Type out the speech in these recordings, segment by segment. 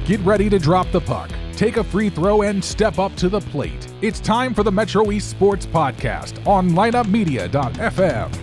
Get ready to drop the puck, take a free throw, and step up to the plate. It's time for the Metro East Sports Podcast on lineupmedia.fm.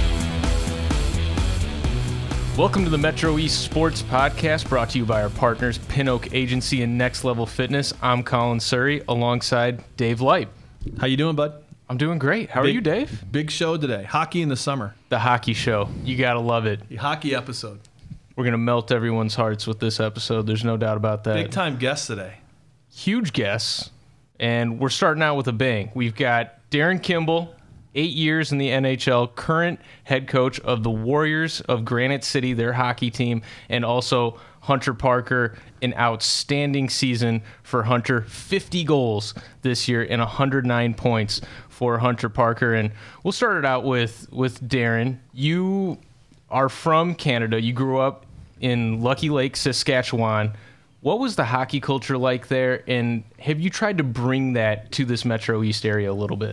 Welcome to the Metro East Sports Podcast, brought to you by our partners, Pin Oak Agency and Next Level Fitness. I'm Colin Surrey, alongside Dave Light. How you doing, bud? I'm doing great. How are you, Dave? Big show today. Hockey in the summer. The hockey show. You got to love it. The hockey episode. We're going to melt everyone's hearts with this episode. There's no doubt about that. Big time guests today. Huge guests. And we're starting out with a bang. We've got Darren Kimball, 8 years in the NHL, current head coach of the Warriors of Granite City, their hockey team, and also Hunter Parker, an outstanding season for Hunter. 50 goals this year and 109 points for Hunter Parker. And we'll start it out with Darren. You are from Canada. You grew up in Lucky Lake, Saskatchewan. What was the hockey culture like there, and have you tried to bring that to this Metro East area a little bit?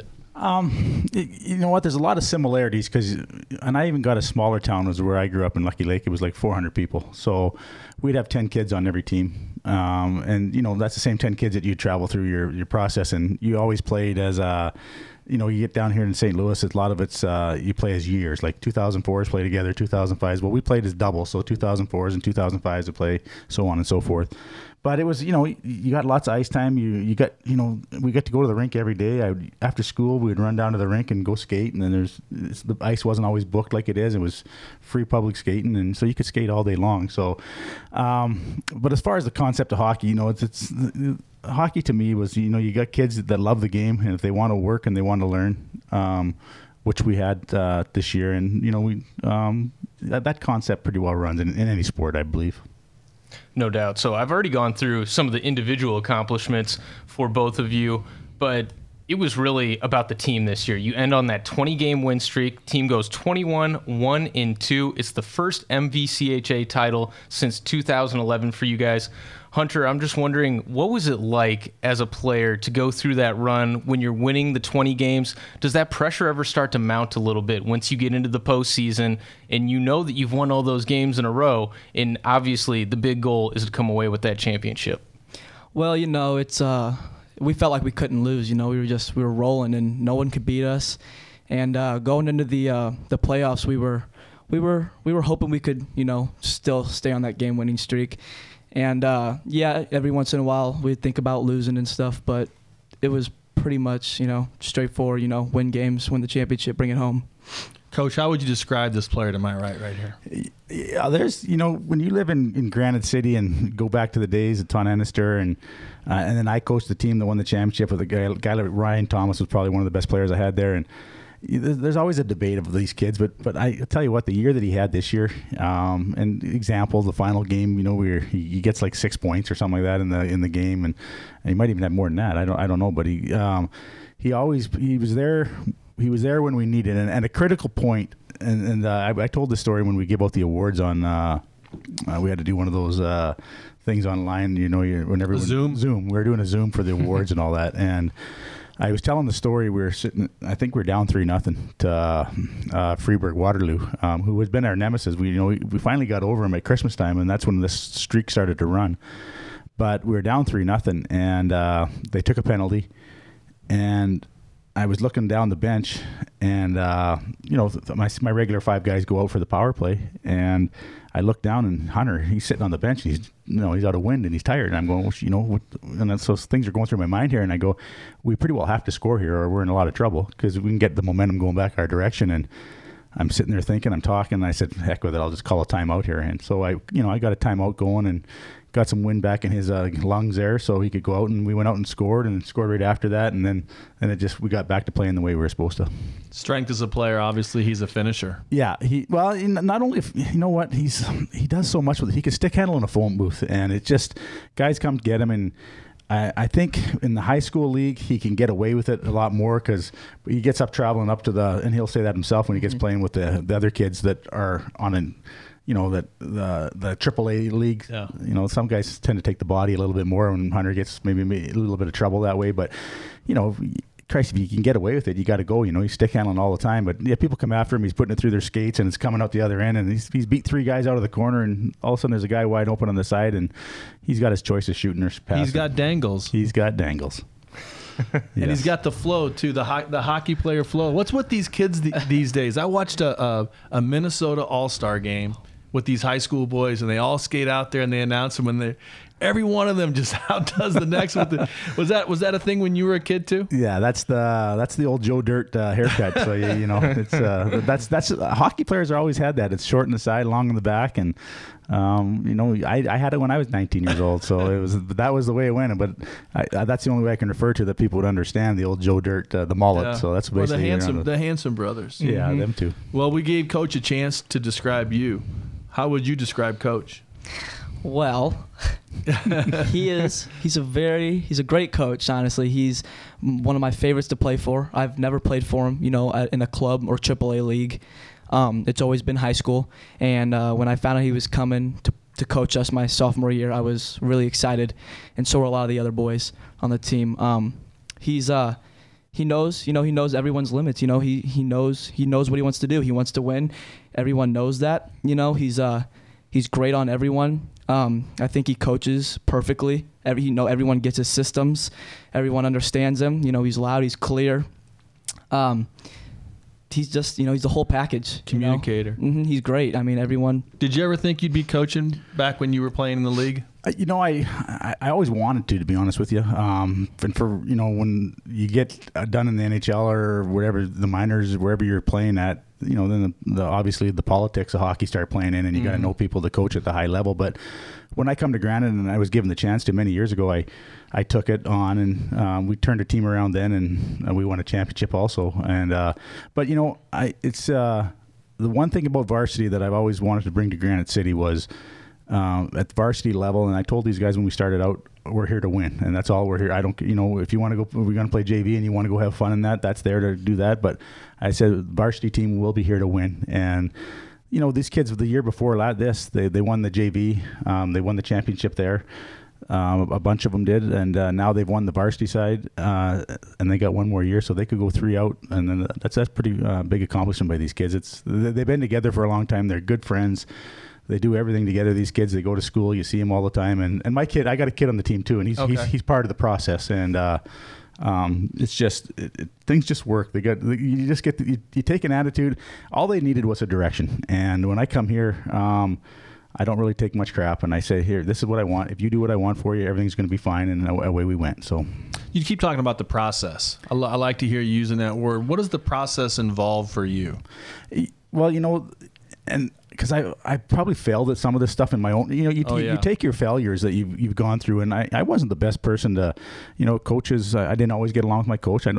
You know what? There's a lot of similarities and I even got a smaller town was where I grew up in Lucky Lake. It was like 400 people. So we'd have 10 kids on every team. And, you know, that's the same 10 kids that you travel through your process. And you always played as you get down here in St. Louis, a lot of it's you play as years, like 2004s play together, 2005s. Well, we played as doubles, so 2004s and 2005s to play, so on and so forth. But it was, you got lots of ice time. We got to go to the rink every day. After school, we'd run down to the rink and go skate. And then the ice wasn't always booked like it is. It was free public skating, and so you could skate all day long. So, but as far as the concept of hockey, it's hockey to me was, you got kids that love the game, and if they want to work and they want to learn, which we had this year, and that concept pretty well runs in any sport, I believe. No doubt. So I've already gone through some of the individual accomplishments for both of you, but it was really about the team this year. You end on that 20-game win streak. Team goes 21-1-2. It's the first MVCHA title since 2011 for you guys. Hunter, I'm just wondering, what was it like as a player to go through that run when you're winning the 20 games? Does that pressure ever start to mount a little bit once you get into the postseason and you know that you've won all those games in a row, and obviously the big goal is to come away with that championship? Well, it's we felt like we couldn't lose. We were rolling and no one could beat us. And going into the playoffs, we were hoping we could still stay on that game-winning streak. And, every once in a while we'd think about losing and stuff, but it was pretty much, straightforward, win games, win the championship, bring it home. Coach, how would you describe this player to my right here? Yeah, there's, when you live in Granite City and go back to the days of Ton Ennister and then I coached the team that won the championship with a guy like Ryan Thomas was probably one of the best players I had there. And there's always a debate of these kids, but I tell you what, the year that he had this year, and example, the final game, where he gets like 6 points or something like that in the game, and he might even have more than that. I don't know, but he was there. He was there when we needed it, and a critical point. And I told the story when we give out the awards on. We had to do one of those things online. Whenever Zoom. We were doing a Zoom for the awards and all that, and I was telling the story. We were sitting. I think we were down 3-0 to Freeburg Waterloo, who has been our nemesis. We finally got over him at Christmas time, and that's when this streak started to run. But we were down 3-0, and they took a penalty, and I was looking down the bench, and my regular 5 guys go out for the power play, and I look down, and Hunter, he's sitting on the bench. He's out of wind and he's tired. And I'm going, and so things are going through my mind here. And I go, we pretty well have to score here, or we're in a lot of trouble because we can get the momentum going back our direction. And I'm sitting there thinking, I'm talking, and I said, heck with it, I'll just call a timeout here. And so I got a timeout going and got some wind back in his lungs there, so he could go out, and we went out and scored right after that, and then we got back to playing the way we were supposed to. Strength as a player, obviously he's a finisher. Yeah, not only he does so much with it. He can stick handle in a phone booth, and it's just guys come get him, and I think in the high school league he can get away with it a lot more because he gets up traveling up to and he'll say that himself when he gets playing with the other kids that are on an. That the AAA league, some guys tend to take the body a little bit more when Hunter gets maybe a little bit of trouble that way. But, Christ, if you can get away with it, you got to go. He's stick handling all the time. But yeah, people come after him. He's putting it through their skates, and it's coming out the other end. And he's beat 3 guys out of the corner, and all of a sudden there's a guy wide open on the side, and he's got his choice of shooting or passing. He's got dangles. He's got dangles. And he's got the flow too, the hockey player flow. What's with these kids these days? I watched a Minnesota All-Star game with these high school boys, and they all skate out there and they announce them, and every one of them just outdoes the next. Was that a thing when you were a kid too? Yeah, that's the old Joe Dirt haircut. So it's that's hockey players are always had that. It's short on the side, long on the back, and I had it when I was 19 years old. So that was the way it went. But that's the only way I can refer to that people would understand the old Joe Dirt, the mullet. Yeah. So that's basically the Hanson brothers. Yeah, them too. Well, we gave Coach a chance to describe you. How would you describe Coach? Well, he's a great coach, honestly. He's one of my favorites to play for. I've never played for him, in a club or AAA league. It's always been high school. And when I found out he was coming to coach us my sophomore year, I was really excited, and so were a lot of the other boys on the team. He knows everyone's limits. He knows what he wants to do. He wants to win. Everyone knows that. He's great on everyone. I think he coaches perfectly. Everyone gets his systems. Everyone understands him. He's loud. He's clear. He's just, he's the whole package. Communicator. Mm-hmm, he's great. I mean, everyone. Did you ever think you'd be coaching back when you were playing in the league? I always wanted to be honest with you. And for when you get done in the NHL or whatever, the minors, wherever you're playing at, then obviously the politics of hockey start playing in, and you got to know people to coach at the high level. But when I come to Granite, and I was given the chance to many years ago, I took it on, and we turned a team around then, and we won a championship also. And but it's the one thing about varsity that I've always wanted to bring to Granite City was at the varsity level. And I told these guys when we started out, we're here to win, and that's all we're here. I don't, if you want to go, we're going to play JV and you want to go have fun in that's there to do that. But I said, the varsity team will be here to win. And, these kids the year before they won the JV. They won the championship there. A bunch of them did. And now they've won the varsity side, and they got one more year, so they could go 3 out. And then that's pretty big accomplishment by these kids. They've been together for a long time. They're good friends. They do everything together. These kids, they go to school. You see them all the time. And my kid, I got a kid on the team too, and he's part of the process. And it's just things just work. You take an attitude. All they needed was a direction. And when I come here, I don't really take much crap, and I say, here, this is what I want. If you do what I want for you, everything's going to be fine. And away we went. So you keep talking about the process. I like to hear you using that word. What does the process involve for you? Well, and because I probably failed at some of this stuff in my own, you take your failures that you've gone through, and I wasn't the best person to, coaches, I didn't always get along with my coach.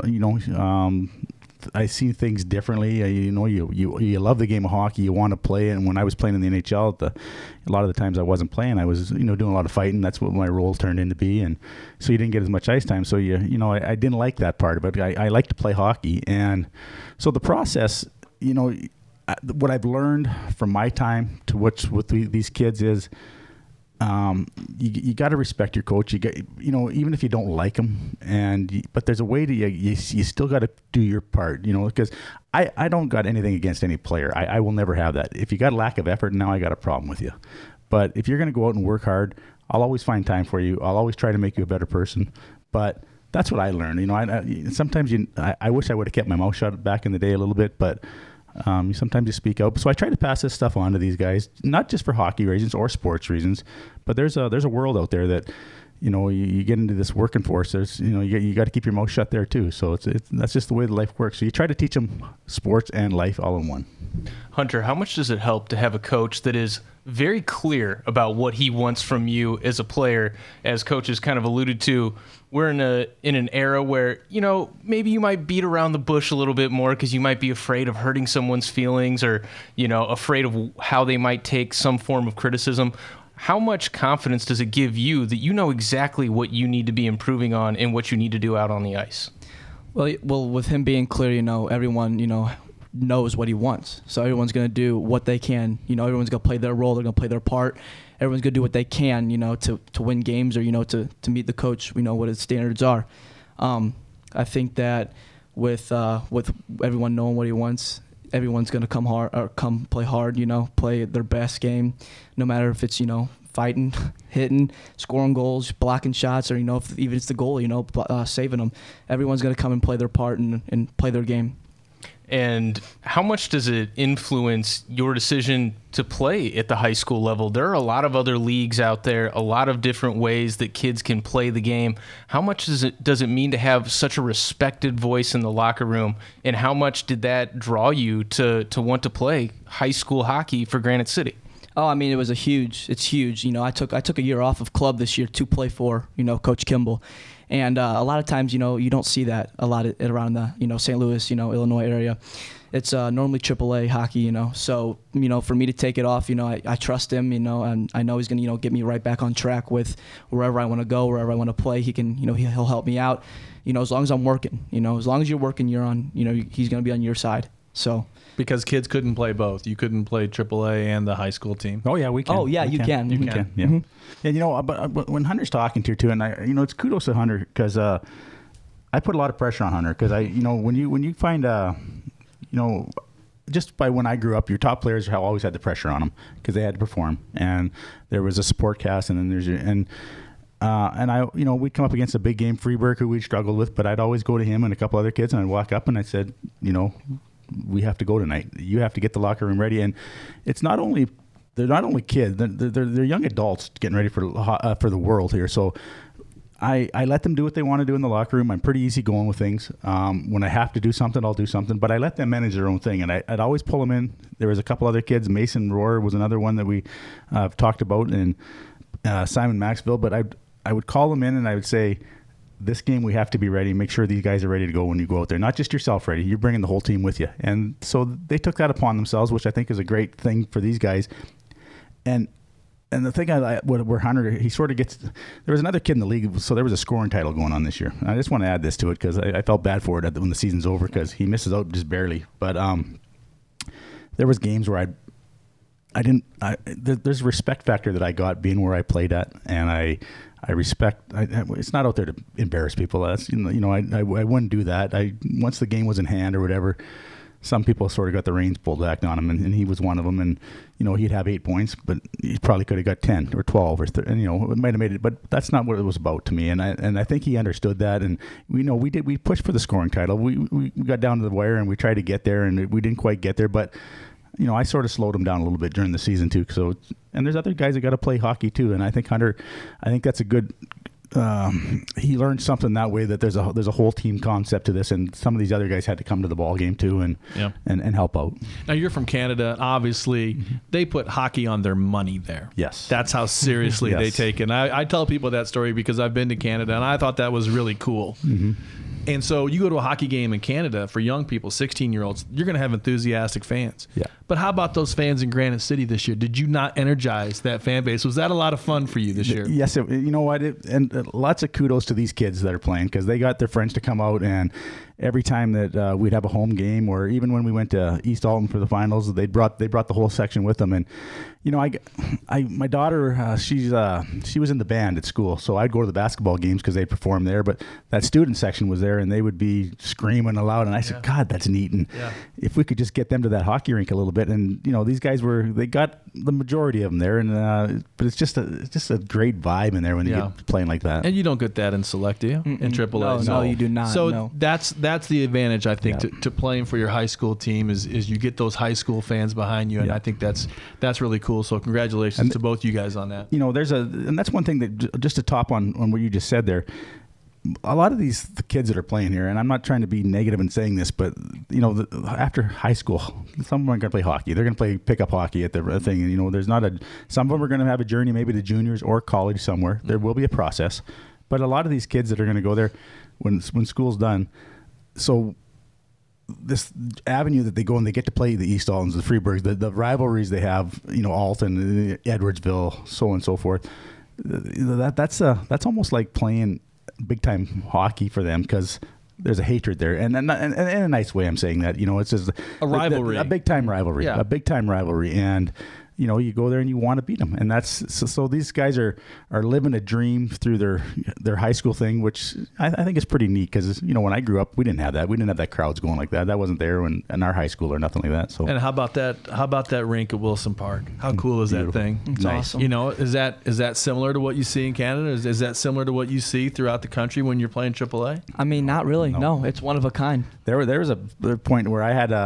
I see things differently. You love the game of hockey, you want to play it. And when I was playing in the NHL, a lot of the times I wasn't playing. I was, doing a lot of fighting. That's what my role turned into be. And so you didn't get as much ice time. So I didn't like that part of it. I like to play hockey. And so the process, what I've learned from my time to what's with these kids is, you got to respect your coach. You got, even if you don't like them, but there's a way to you still got to do your part. Because I don't got anything against any player. I will never have that. If you got a lack of effort, now I got a problem with you. But if you're going to go out and work hard, I'll always find time for you. I'll always try to make you a better person. But that's what I learned. Sometimes I wish I would have kept my mouth shut back in the day a little bit, but. Sometimes you speak out. So I try to pass this stuff on to these guys, not just for hockey reasons or sports reasons, but there's a world out there that, you get into this working force. There's, you got to keep your mouth shut there too. So that's just the way life works. So you try to teach them sports and life all in one. Hunter, how much does it help to have a coach that is very clear about what he wants from you as a player? As coaches kind of alluded to, we're in an era where, maybe you might beat around the bush a little bit more because you might be afraid of hurting someone's feelings or, afraid of how they might take some form of criticism. How much confidence does it give you that you know exactly what you need to be improving on and what you need to do out on the ice? Well, with him being clear, everyone, knows what he wants. So everyone's going to do what they can. Everyone's going to play their role. They're going to play their part. Everyone's going to do what they can, to win games or, to meet the coach. We know what his standards are. I think that with everyone knowing what he wants, everyone's going to come play hard, play their best game, no matter if it's, fighting, hitting, scoring goals, blocking shots, or, if even it's the goalie, saving them. Everyone's going to come and play their part and play their game. And how much does it influence your decision to play at the high school level? There are a lot of other leagues out there, a lot of different ways that kids can play the game. How much does it mean to have such a respected voice in the locker room? And how much did that draw you to want to play high school hockey for Granite City? Oh, I mean, it's huge. I took a year off of club this year to play for, Coach Kimball. And a lot of times, you don't see that a lot around the, St. Louis, Illinois area. It's normally AAA hockey, So, for me to take it off, I trust him, and I know he's going to, get me right back on track with wherever I want to go, wherever I want to play. He can, he'll help me out, as long as I'm working. As long as you're working, you're on, he's going to be on your side. So. Because kids couldn't play both. You couldn't play AAA and the high school team. Oh yeah, we can. Oh yeah, you can. You can. Yeah. Mm-hmm. And but when Hunter's talking to you too, and it's kudos to Hunter because I put a lot of pressure on Hunter because when you find just by when I grew up, your top players always had the pressure on them because they had to perform, and there was a support cast, and then we'd come up against a big game Freeburg who we'd struggled with, but I'd always go to him and a couple other kids, and I'd walk up and I said, we have to go tonight. You have to get the locker room ready. And they're not only kids, they're young adults getting ready for the world here. So I let them do what they want to do in the locker room. I'm pretty easy going with things. When I have to do something, I'll do something, but I let them manage their own thing. And I'd always pull them in. There was a couple other kids. Mason Rohr was another one that we talked about, and Simon Maxville. But I would call them in and I would say, this game we have to be ready. Make sure these guys are ready to go when you go out there. Not just yourself ready. You're bringing the whole team with you. And so they took that upon themselves, which I think is a great thing for these guys. And the thing where Hunter, he sort of gets, there was another kid in the league, so there was a scoring title going on this year. And I just want to add this to it because I felt bad for it when the season's over because he misses out just barely. But there was games where there's a respect factor that I got being where I played at, and I respect. It's not out there to embarrass people. That's I wouldn't do that. Once the game was in hand or whatever, some people sort of got the reins pulled back on him, and he was one of them. And he'd have 8 points, but he probably could have got 10 or 12 or 30, and it might have made it. But that's not what it was about to me. And I think he understood that. And we pushed for the scoring title. We got down to the wire and we tried to get there, and we didn't quite get there, but. I sort of slowed him down a little bit during the season too. So, and there's other guys that got to play hockey too. And I think Hunter, that's a good. He learned something that way, that there's a whole team concept to this, and some of these other guys had to come to the ball game too and help out. Now you're from Canada, obviously. Mm-hmm. They put hockey on their money there. Yes, that's how seriously they take it. And I tell people that story because I've been to Canada, and I thought that was really cool. Mm-hmm. And so you go to a hockey game in Canada for young people, 16-year-olds, you're going to have enthusiastic fans. Yeah. But how about those fans in Granite City this year? Did you not energize that fan base? Was that a lot of fun for you this year? Yes. You know what? And lots of kudos to these kids that are playing because they got their friends to come out, and every time that we'd have a home game, or even when we went to East Alton for the finals, they brought the whole section with them. And my daughter, she was in the band at school, so I'd go to the basketball games because they performed there. But that student section was there, and they would be screaming aloud. And I said, God, that's neat. And if we could just get them to that hockey rink a little bit, and these guys they got the majority of them there, and but it's just a great vibe in there when you get playing like that. And you don't get that in Select, do you? In AAA? No, you do not. So no. That's the advantage, I think, to playing for your high school team is you get those high school fans behind you, and I think that's really cool. So congratulations to both you guys on that. And that's one thing that just to top on what you just said there. A lot of the kids that are playing here, and I'm not trying to be negative in saying this, but after high school, some of them are going to play hockey. They're going to play pickup hockey at the thing, and there's not some of them are going to have a journey maybe to juniors or college somewhere. There will be a process, but a lot of these kids that are going to go there when school's done. So this avenue that they go and they get to play the East Altons, the Freeburgs, the rivalries they have, Alton, Edwardsville, so on and so forth. That's almost like playing big time hockey for them because there's a hatred there, and in a nice way. I'm saying that it's just a rivalry, a big time rivalry, a big time rivalry, and you go there and you want to beat them. And that's so these guys are living a dream through their high school thing, which I think is pretty neat because, when I grew up, we didn't have that. We didn't have that crowds going like that. That wasn't there in our high school or nothing like that. So. And how about that rink at Wilson Park? How cool is Beautiful. that thing? It's awesome. Is that similar to what you see in Canada? Is that similar to what you see throughout the country when you're playing AAA? I mean, not really. No, it's one of a kind. There was a point where I had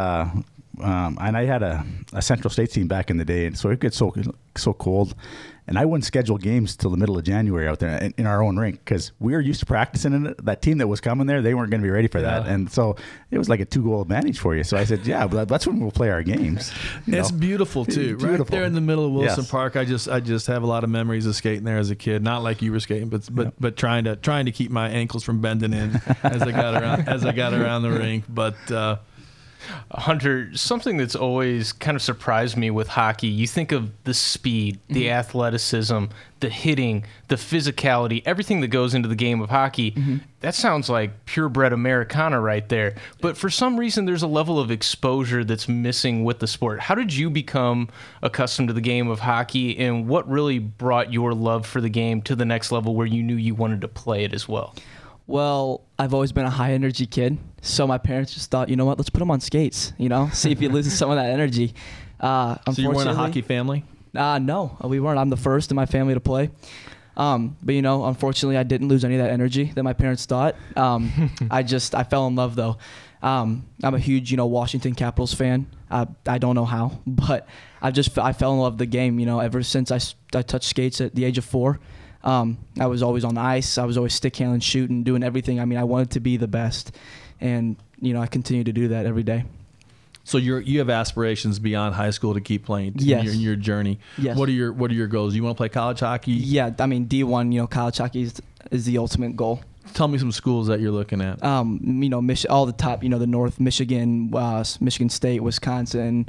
a Central State team back in the day, and so it gets so cold, and I wouldn't schedule games till the middle of January out there in our own rink because we were used to practicing in it. That team that was coming there, they weren't going to be ready for that, and so it was like a 2-goal advantage for you. So I said, yeah, but that's when we'll play our games. It's beautiful too, Beautiful. right there in the middle of Wilson Yes. Park. I just have a lot of memories of skating there as a kid. Not like you were skating, but trying to keep my ankles from bending in as I got around the rink, but. Hunter, something that's always kind of surprised me with hockey, you think of the speed, the athleticism, the hitting, the physicality, everything that goes into the game of hockey. That sounds like purebred Americana right there. But for some reason, there's a level of exposure that's missing with the sport. How did you become accustomed to the game of hockey, and what really brought your love for the game to the next level where you knew you wanted to play it as well? Well, I've always been a high energy kid, so my parents just thought, you know what, let's put him on skates, see if he loses some of that energy. So you weren't a hockey family? No, we weren't. I'm the first in my family to play. But unfortunately, I didn't lose any of that energy that my parents thought. I fell in love though. I'm a huge, Washington Capitals fan. I don't know how, but I fell in love with the game. Ever since I touched skates at the age of 4. I was always on the ice. I was always stick handling, shooting, doing everything. I mean, I wanted to be the best, and I continue to do that every day. So you have aspirations beyond high school to keep playing in your journey. Yes. What are your goals? You want to play college hockey? Yeah, I mean D1. College hockey is the ultimate goal. Tell me some schools that you're looking at. All the top. The North Michigan, Michigan State, Wisconsin.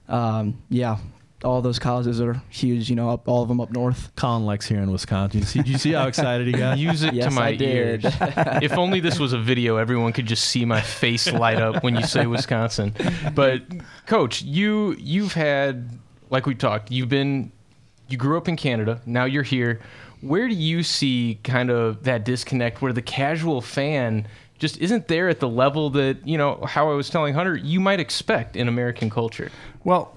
All those colleges are huge, all of them up north. Colin likes here in Wisconsin. Do you see how excited he got? Music Yes, to my I did. ears. If only this was a video, everyone could just see my face light up when you say Wisconsin. But Coach, you've had, like we talked, you grew up in Canada, now you're here. Where do you see kind of that disconnect where the casual fan just isn't there at the level that, how I was telling Hunter, you might expect in American culture? Well,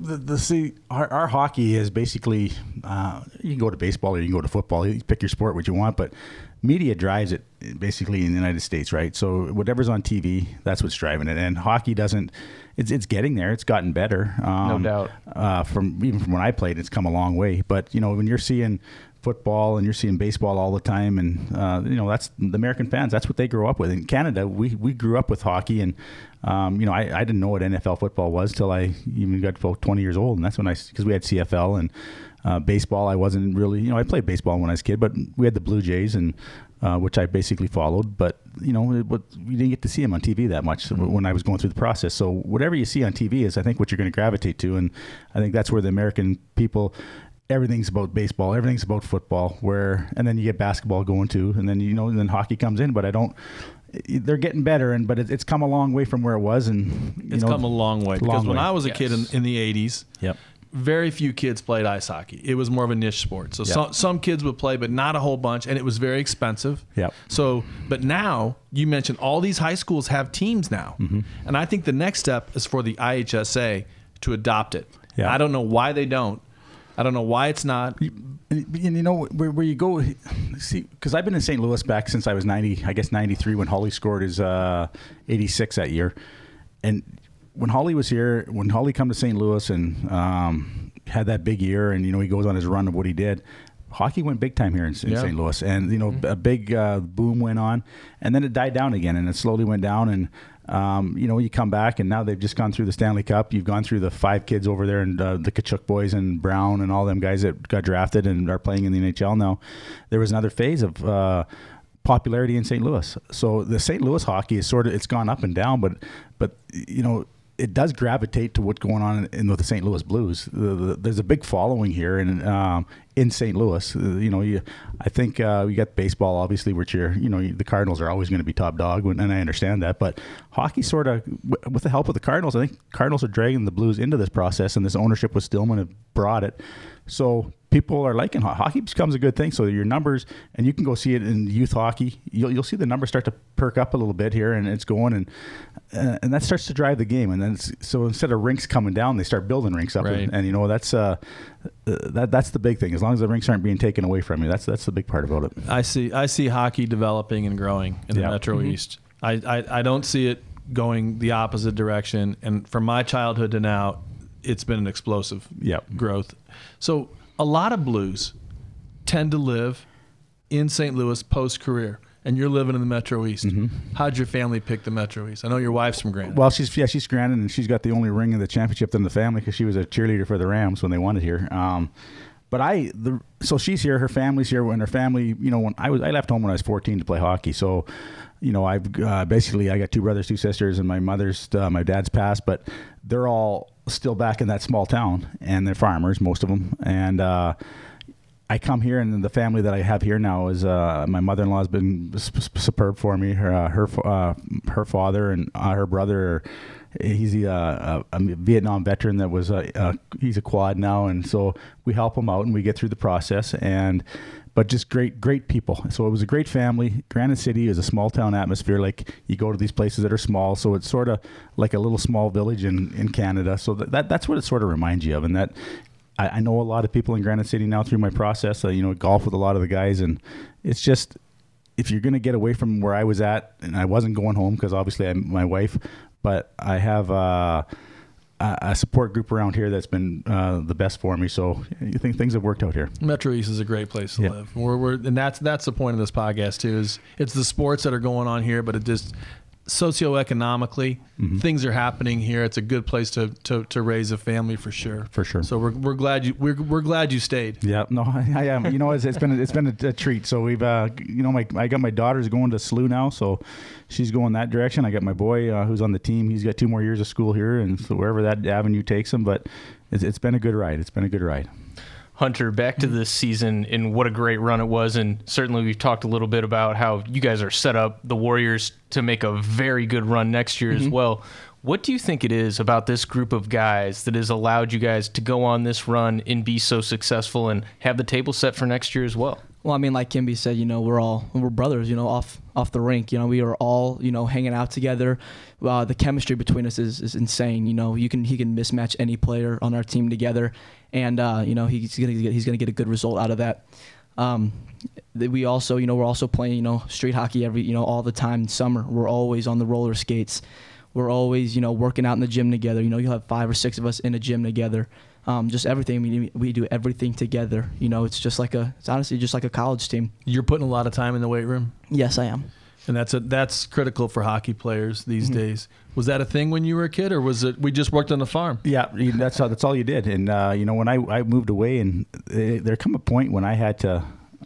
our hockey is basically you can go to baseball or you can go to football. You pick your sport what you want, but media drives it basically in the United States, right? So whatever's on TV, that's what's driving it. And hockey doesn't. It's getting there. It's gotten better. No doubt. From when I played, it's come a long way. But when you're seeing football and you're seeing baseball all the time, and that's the American fans. That's what they grow up with. In Canada, we grew up with hockey, and I didn't know what NFL football was till I even got about 20 years old, and that's when because we had CFL and baseball. I wasn't really I played baseball when I was a kid, but we had the Blue Jays and which I basically followed, but we didn't get to see them on TV that much when I was going through the process. So whatever you see on TV is, I think, what you're going to gravitate to, and I think that's where the American people. Everything's about baseball. Everything's about football. And then you get basketball going too, and then then hockey comes in. But they're getting better, but it's come a long way from where it was, and it's come a long way. Because when I was a kid in the '80s, very few kids played ice hockey. It was more of a niche sport. So some kids would play, but not a whole bunch, and it was very expensive. Yep. So, but now you mentioned all these high schools have teams now, and I think the next step is for the IHSA to adopt it. Yeah. I don't know why they don't. I don't know why it's not. And where you go, see, because I've been in St. Louis back since I was 93 when Holly scored his 86 that year. And when Holly was here, when Holly come to St. Louis and had that big year, and he goes on his run of what he did, hockey went big time here in St. Louis, and a big boom went on, and then it died down again, and it slowly went down, and you come back, and now they've just gone through the Stanley Cup. You've gone through the 5 kids over there, and the Kachuk boys and Brown and all them guys that got drafted and are playing in the NHL now. There was another phase of popularity in St. Louis. So the St. Louis hockey is it's gone up and down, but it does gravitate to what's going on with the St. Louis Blues. There's a big following here, and in St. Louis, I think you got baseball, obviously, which the Cardinals are always going to be top dog, and I understand that. But hockey, sort of, with the help of the Cardinals, I think Cardinals are dragging the Blues into this process, and this ownership with Stillman have brought it. So people are liking hockey. Becomes a good thing. So your numbers, and you can go see it in youth hockey. You'll see the numbers start to perk up a little bit here, and it's going, and that starts to drive the game. And then so instead of rinks coming down, they start building rinks up, right. and that's the big thing. As long as the rinks aren't being taken away from you, that's the big part about it. I see hockey developing and growing in the Metro East. I don't see it going the opposite direction. And from my childhood to now, it's been an explosive growth. So a lot of Blues tend to live in St. Louis post-career, and you're living in the Metro East. Mm-hmm. How'd your family pick the Metro East? I know your wife's from Granite. Well, she's Granite, and she's got the only ring in the championship in the family because she was a cheerleader for the Rams when they won it here. So she's here, her family's here, and her family, when I left home when I was 14 to play hockey. So, I've basically, I got 2 brothers, 2 sisters, and my my dad's passed, but they're all still back in that small town, and they're farmers, most of them. And I come here, and the family that I have here now is my mother-in-law has been superb for me. Her father and her brother. He's a Vietnam veteran that was he's a quad now, and so we help him out and we get through the process. But just great people. So it was a great family. Granite City is a small town atmosphere. Like you go to these places that are small, so it's sort of like a little small village in Canada. So that's what it sort of reminds you of. And that I know a lot of people in Granite City now through my process. Golf with a lot of the guys, and it's just, if you're going to get away from where I was at, and I wasn't going home because obviously I'm my wife, but I have a support group around here that's been the best for me. So you think things have worked out here. Metro East is a great place to live. And that's the point of this podcast too. Is it's the sports that are going on here, but it just socioeconomically, things are happening here. It's a good place to raise a family for sure. For sure. So we're glad you stayed. Yeah. No, I am. It's been a treat. So we've I got my daughter's going to SLU now, so she's going that direction. I got my boy who's on the team. He's got 2 more years of school here, and so wherever that avenue takes him. But it's been a good ride. Hunter, back to this season and what a great run it was, and certainly we've talked a little bit about how you guys are set up, the Warriors, to make a very good run next year as well. What do you think it is about this group of guys that has allowed you guys to go on this run and be so successful and have the table set for next year as well? Well, I mean, like Kimby said, we're brothers, off the rink. We are all, hanging out together. The chemistry between us is insane. He can mismatch any player on our team together, and he's gonna get a good result out of that. We also, we're also playing, street hockey all the time in summer. We're always on the roller skates. We're always, working out in the gym together. You'll have 5 or 6 of us in a gym together. Just everything. We do everything together. It's honestly just like a college team. You're putting a lot of time in the weight room? Yes, I am. And that's critical for hockey players these days. Was that a thing when you were a kid, or was it we just worked on the farm? Yeah, that's all you did. And when I moved away, and there come a point when I had to.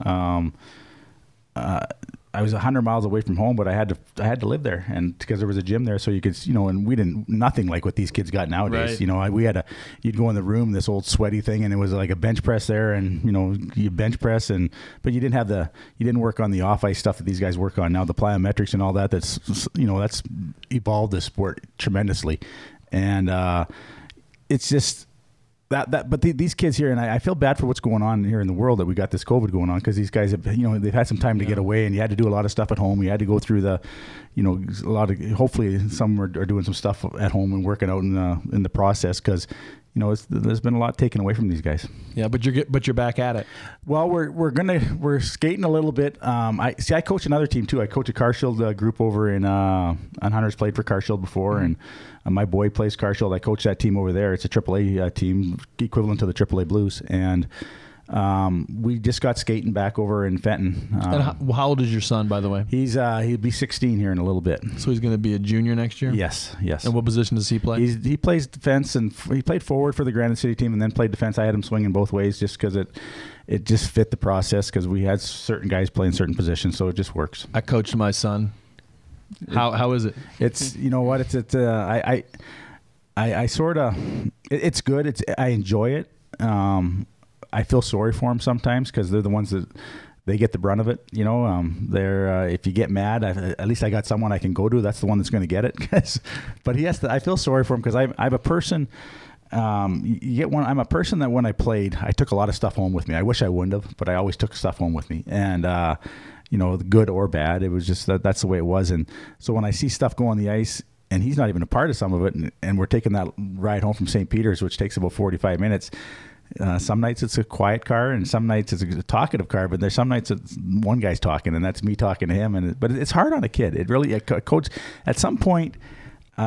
I was 100 miles away from home, but I had to live there, and because there was a gym there, so you could, and we didn't nothing like what these kids got nowadays. Right. You'd go in the room, this old sweaty thing, and it was like a bench press there, and you bench press, but you didn't work on the off ice stuff that these guys work on now, the plyometrics and all that. That's evolved the sport tremendously, and it's just. But these kids here, and I feel bad for what's going on here in the world that we got this COVID going on, because these guys have, they've had some time to get away, and you had to do a lot of stuff at home. You had to go through hopefully some are doing some stuff at home and working out in the process, because there's been a lot taken away from these guys. Yeah, but you're back at it. Well, we're skating a little bit. I coach another team too. I coach a Carshield group over in Hunter's played for Carshield before, and my boy plays Carshield. I coach that team over there. It's a AAA team equivalent to the AAA Blues, and we just got skating back over in Fenton. And how old is your son, by the way? He'll be 16 here in a little bit. So he's going to be a junior next year? Yes. And what position does he play? He plays defense, and he played forward for the Granite City team and then played defense. I had him swinging both ways just because it just fit the process, because we had certain guys playing certain positions, so it just works. I coached my son. How is it? It's, I sort of, it's good. I enjoy it. I feel sorry for them sometimes because they're the ones that they get the brunt of it. You know, they're if you get mad, at least I got someone I can go to. That's the one that's going to get it. But he has to. I feel sorry for him because I'm a person. You get one. I'm a person that when I played, I took a lot of stuff home with me. I wish I wouldn't have, but I always took stuff home with me, and you know, good or bad, it was just that's the way it was. And so when I see stuff go on the ice, and he's not even a part of some of it, and we're taking that ride home from St. Peter's, which takes about 45 minutes. Some nights it's a quiet car, and some nights it's a talkative car. But there's some nights it's one guy's talking, and that's me talking to him. But it's hard on a kid. It really, a coach, at some point you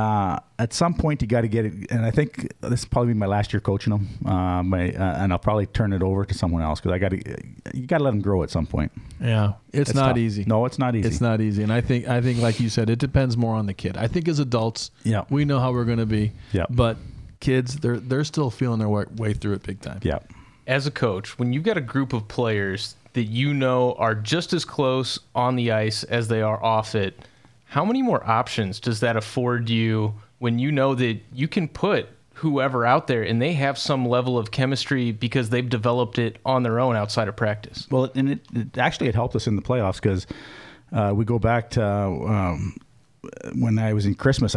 got to get it. And I think this will probably be my last year coaching him. And I'll probably turn it over to someone else because you got to let him grow at some point. Yeah, it's not tough. Easy. No, it's not easy. It's not easy. And I think like you said, it depends more on the kid. I think as adults, we know how we're going to be. Yeah. But kids, they're still feeling their way through it big time. Yeah. As a coach, when you've got a group of players that you know are just as close on the ice as they are off it, how many more options does that afford you when you know that you can put whoever out there and they have some level of chemistry because they've developed it on their own outside of practice? Well, and it helped us in the playoffs because we go back to when I was in Christmas.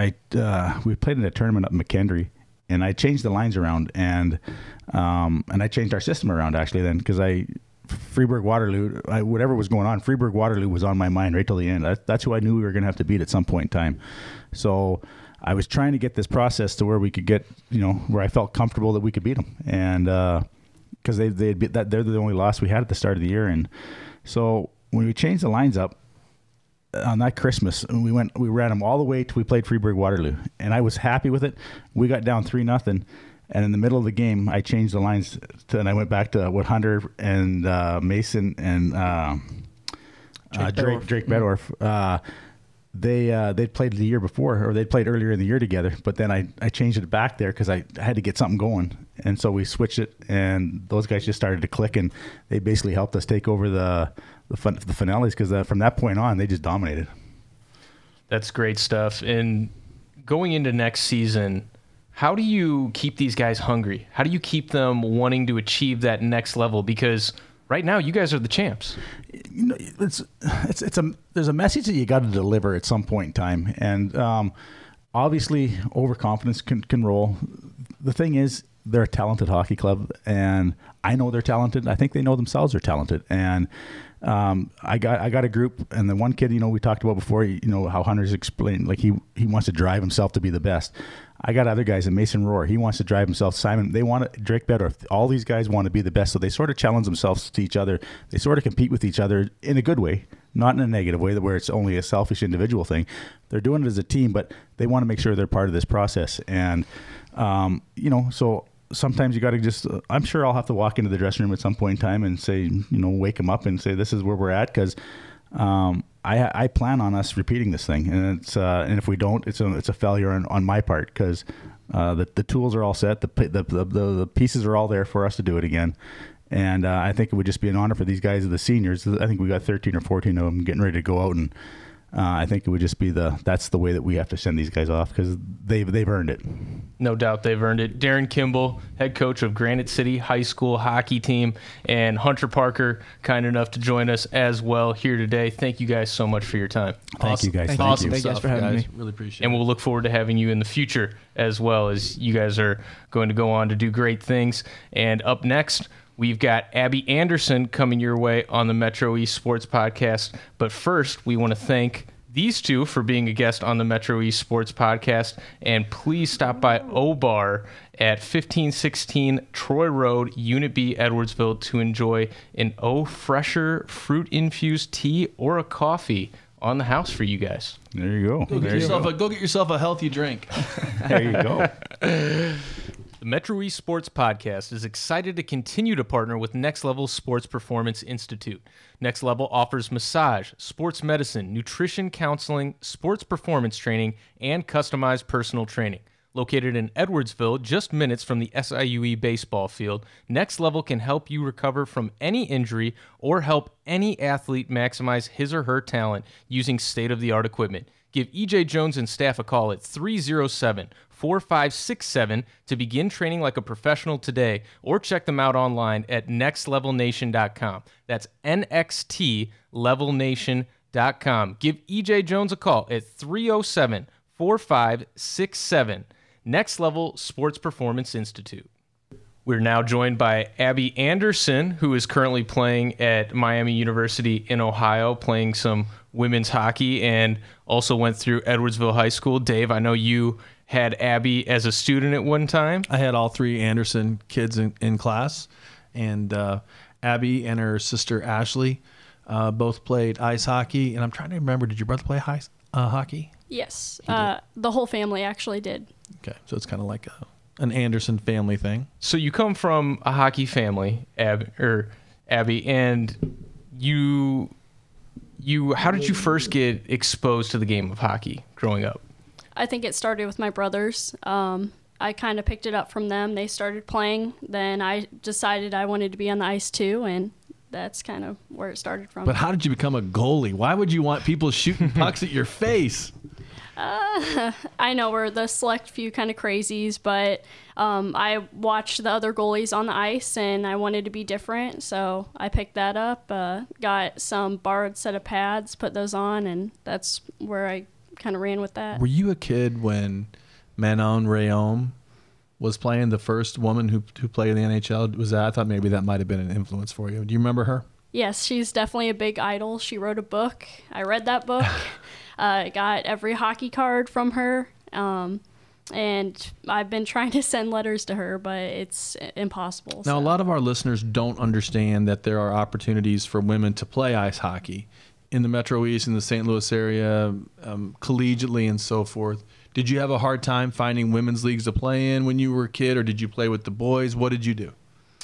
We played in a tournament up in McKendree, and I changed the lines around, and I changed our system around actually then because Freeburg-Waterloo, whatever was going on, Freeburg-Waterloo was on my mind right till the end. That's who I knew we were going to have to beat at some point in time. So I was trying to get this process to where we could get, where I felt comfortable that we could beat them. And because they're the only loss we had at the start of the year. And so when we changed the lines up on that Christmas, we ran them all the way till we played Freeburg-Waterloo. And I was happy with it. We got down 3-0. And in the middle of the game, I changed the lines and I went back to what Hunter and Mason and Drake Bedorf. They'd played the year before, or they'd played earlier in the year together. But then I changed it back there because I had to get something going, and so we switched it. And those guys just started to click, and they basically helped us take over the finales because from that point on, they just dominated. That's great stuff. And going into next season, how do you keep these guys hungry? How do you keep them wanting to achieve that next level? Because right now, you guys are the champs. There's a message that you got to deliver at some point in time, and obviously, overconfidence can roll. The thing is, they're a talented hockey club, and I know they're talented. I think they know themselves are talented, and I got a group, and the one kid we talked about before, how Hunter's explained, like he wants to drive himself to be the best. I got other guys, and Mason Rohr, he wants to drive himself. Simon, they want to, Drake Bedorf, all these guys want to be the best, so they sort of challenge themselves to each other. They sort of compete with each other in a good way, not in a negative way where it's only a selfish individual thing. They're doing it as a team, but they want to make sure they're part of this process. And, so sometimes you got to just, I'm sure I'll have to walk into the dressing room at some point in time and say, wake them up and say, this is where we're at, because I plan on us repeating this thing, and it's and if we don't, it's a failure on my part because the tools are all set, the pieces are all there for us to do it again, and I think it would just be an honor for these guys, the seniors. I think we got 13 or 14 of them getting ready to go out, and I think it would just be that's the way that we have to send these guys off because they've earned it. No doubt they've earned it. Darren Kimball, head coach of Granite City High School hockey team, and Hunter Parker, kind enough to join us as well here today. Thank you guys so much for your time. Thank you guys. Awesome Thank you guys for having me. Really appreciate it. And we'll look forward to having you in the future as well, as you guys are going to go on to do great things. And up next, we've got Abby Anderson coming your way on the Metro East Sports Podcast. But first, we want to thank these two for being a guest on the Metro East Sports Podcast. And please stop by O-Bar at 1516 Troy Road, Unit B, Edwardsville, to enjoy an O-Fresher fruit-infused tea or a coffee on the house for you guys. There you go. Go get yourself a healthy drink. There you go. The Metro East Sports Podcast is excited to continue to partner with Next Level Sports Performance Institute. Next Level offers massage, sports medicine, nutrition counseling, sports performance training, and customized personal training. Located in Edwardsville, just minutes from the SIUE baseball field, Next Level can help you recover from any injury or help any athlete maximize his or her talent using state-of-the-art equipment. Give EJ Jones and staff a call at 307-485-5555 4567 to begin training like a professional today, or check them out online at nextlevelnation.com. That's nxtlevelnation.com. Give EJ Jones a call at 307-4567. Next Level Sports Performance Institute. We're now joined by Abby Anderson, who is currently playing at Miami University in Ohio, playing some women's hockey, and also went through Edwardsville High School. Dave, I know you had Abby as a student at one time. I had all three Anderson kids in class, and Abby and her sister Ashley both played ice hockey. And I'm trying to remember, did your brother play hockey? Yes, the whole family actually did. Okay, so it's kind of like an Anderson family thing. So you come from a hockey family, Abby, and you how did you first get exposed to the game of hockey growing up? I think it started with my brothers. I kind of picked it up from them. They started playing. Then I decided I wanted to be on the ice too, and that's kind of where it started from. But how did you become a goalie? Why would you want people shooting pucks at your face? I know we're the select few kind of crazies, but I watched the other goalies on the ice, and I wanted to be different, so I picked that up, got some borrowed set of pads, put those on, and that's where I kind of ran with that. Were you a kid when Manon Rhéaume was playing, the first woman who played in the NHL? Was that? I thought maybe that might have been an influence for you. Do you remember her? Yes, she's definitely a big idol. She wrote a book. I read that book. I got every hockey card from her, and I've been trying to send letters to her, but it's impossible. Now, a lot of our listeners don't understand that there are opportunities for women to play ice hockey in the Metro East, in the St. Louis area, collegiately and so forth. Did you have a hard time finding women's leagues to play in when you were a kid, or did you play with the boys? What did you do?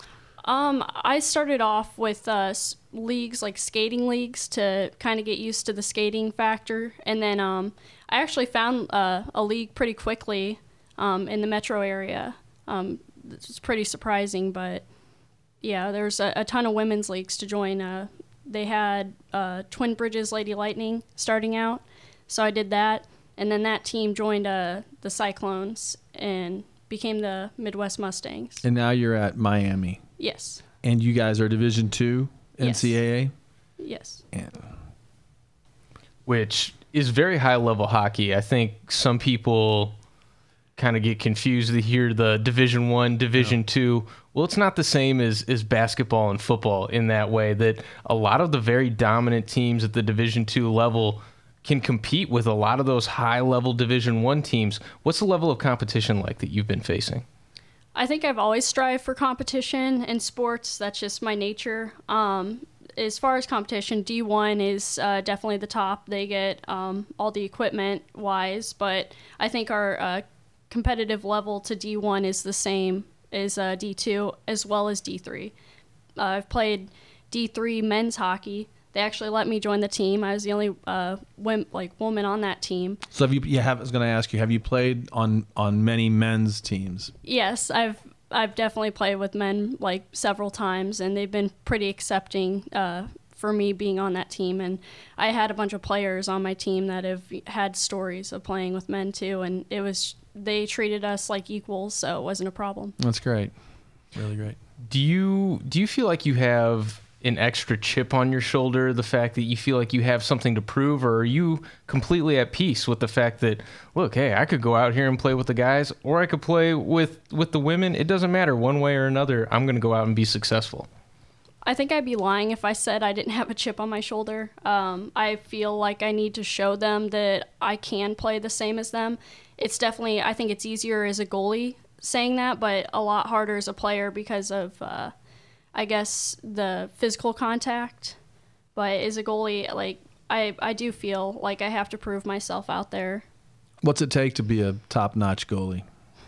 I started off with leagues, like skating leagues, to kind of get used to the skating factor. And then I actually found a league pretty quickly in the metro area. It's pretty surprising, but yeah, there's a ton of women's leagues to join. They had Twin Bridges Lady Lightning starting out, so I did that. And then that team joined the Cyclones and became the Midwest Mustangs. And now you're at Miami. Yes. And you guys are Division II NCAA? Yes. And which is very high-level hockey. I think some people kind of get confused to hear the Division I, Division II. Well, it's not the same as basketball and football in that way, that a lot of the very dominant teams at the Division II level can compete with a lot of those high-level Division I teams. What's the level of competition like that you've been facing? I think I've always strived for competition in sports. That's just my nature. As far as competition, D1 is definitely the top. They get all the equipment wise, but I think our competitive level to D1 is the same as D2 as well as D3. I've played D3 men's hockey. They actually let me join the team. I was the only woman on that team. So I was going to ask you, have you played on many men's teams? Yes, I've definitely played with men several times, and they've been pretty accepting for me being on that team. And I had a bunch of players on my team that have had stories of playing with men too, and they treated us like equals, so it wasn't a problem. That's great, really great. Do you feel like you have an extra chip on your shoulder, the fact that you feel like you have something to prove, or are you completely at peace with the fact that, look, hey, I could go out here and play with the guys, or I could play with the women. It doesn't matter one way or another. I'm going to go out and be successful. I think I'd be lying if I said I didn't have a chip on my shoulder. I feel like I need to show them that I can play the same as them. It's definitely, I think it's easier as a goalie saying that, but a lot harder as a player because of I guess the physical contact. But as a goalie, I do feel like I have to prove myself out there. What's it take to be a top-notch goalie?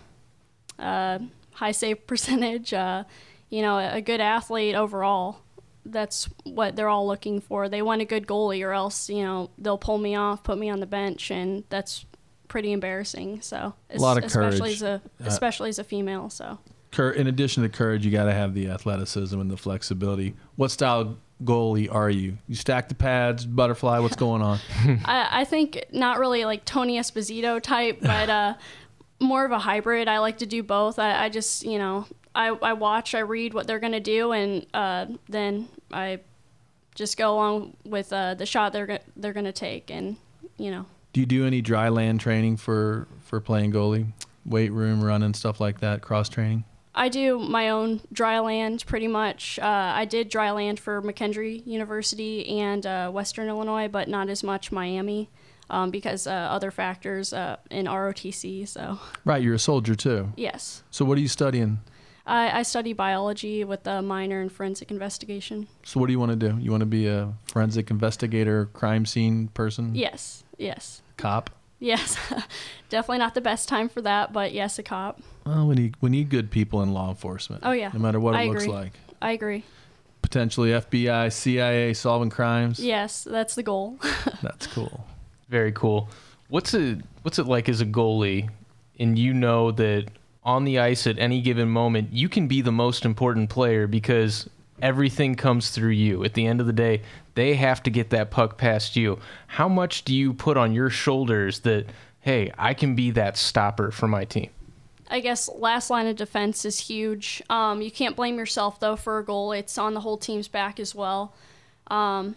High save percentage, a good athlete overall. That's what they're all looking for. They want a good goalie, or else, they'll pull me off, put me on the bench, and that's pretty embarrassing. So a lot of courage, especially as a female. So. In addition to courage, you got to have the athleticism and the flexibility. What style goalie are you? You stack the pads, butterfly, what's going on? I think not really like Tony Esposito type, but more of a hybrid. I like to do both. I just, I watch, I read what they're going to do, and then I just go along with the shot they're going to take, and, Do you do any dry land training for playing goalie? Weight room, running, stuff like that, cross training? I do my own dry land pretty much. I did dry land for McKendree University and Western Illinois, but not as much Miami because other factors in ROTC. So. Right, you're a soldier too. Yes. So what are you studying? I study biology with a minor in forensic investigation. So what do you want to do? You want to be a forensic investigator, crime scene person? Yes. Cop? Yes. Definitely not the best time for that, but yes, a cop. Well, we need good people in law enforcement. Oh, yeah. No matter what it looks like. I agree. Potentially FBI, CIA, solving crimes? Yes, that's the goal. That's cool. Very cool. What's it like as a goalie, and you know that on the ice at any given moment, you can be the most important player because everything comes through you. At the end of the day, they have to get that puck past you. How much do you put on your shoulders that, hey, I can be that stopper for my team? I guess last line of defense is huge. You can't blame yourself, though, for a goal. It's on the whole team's back as well. I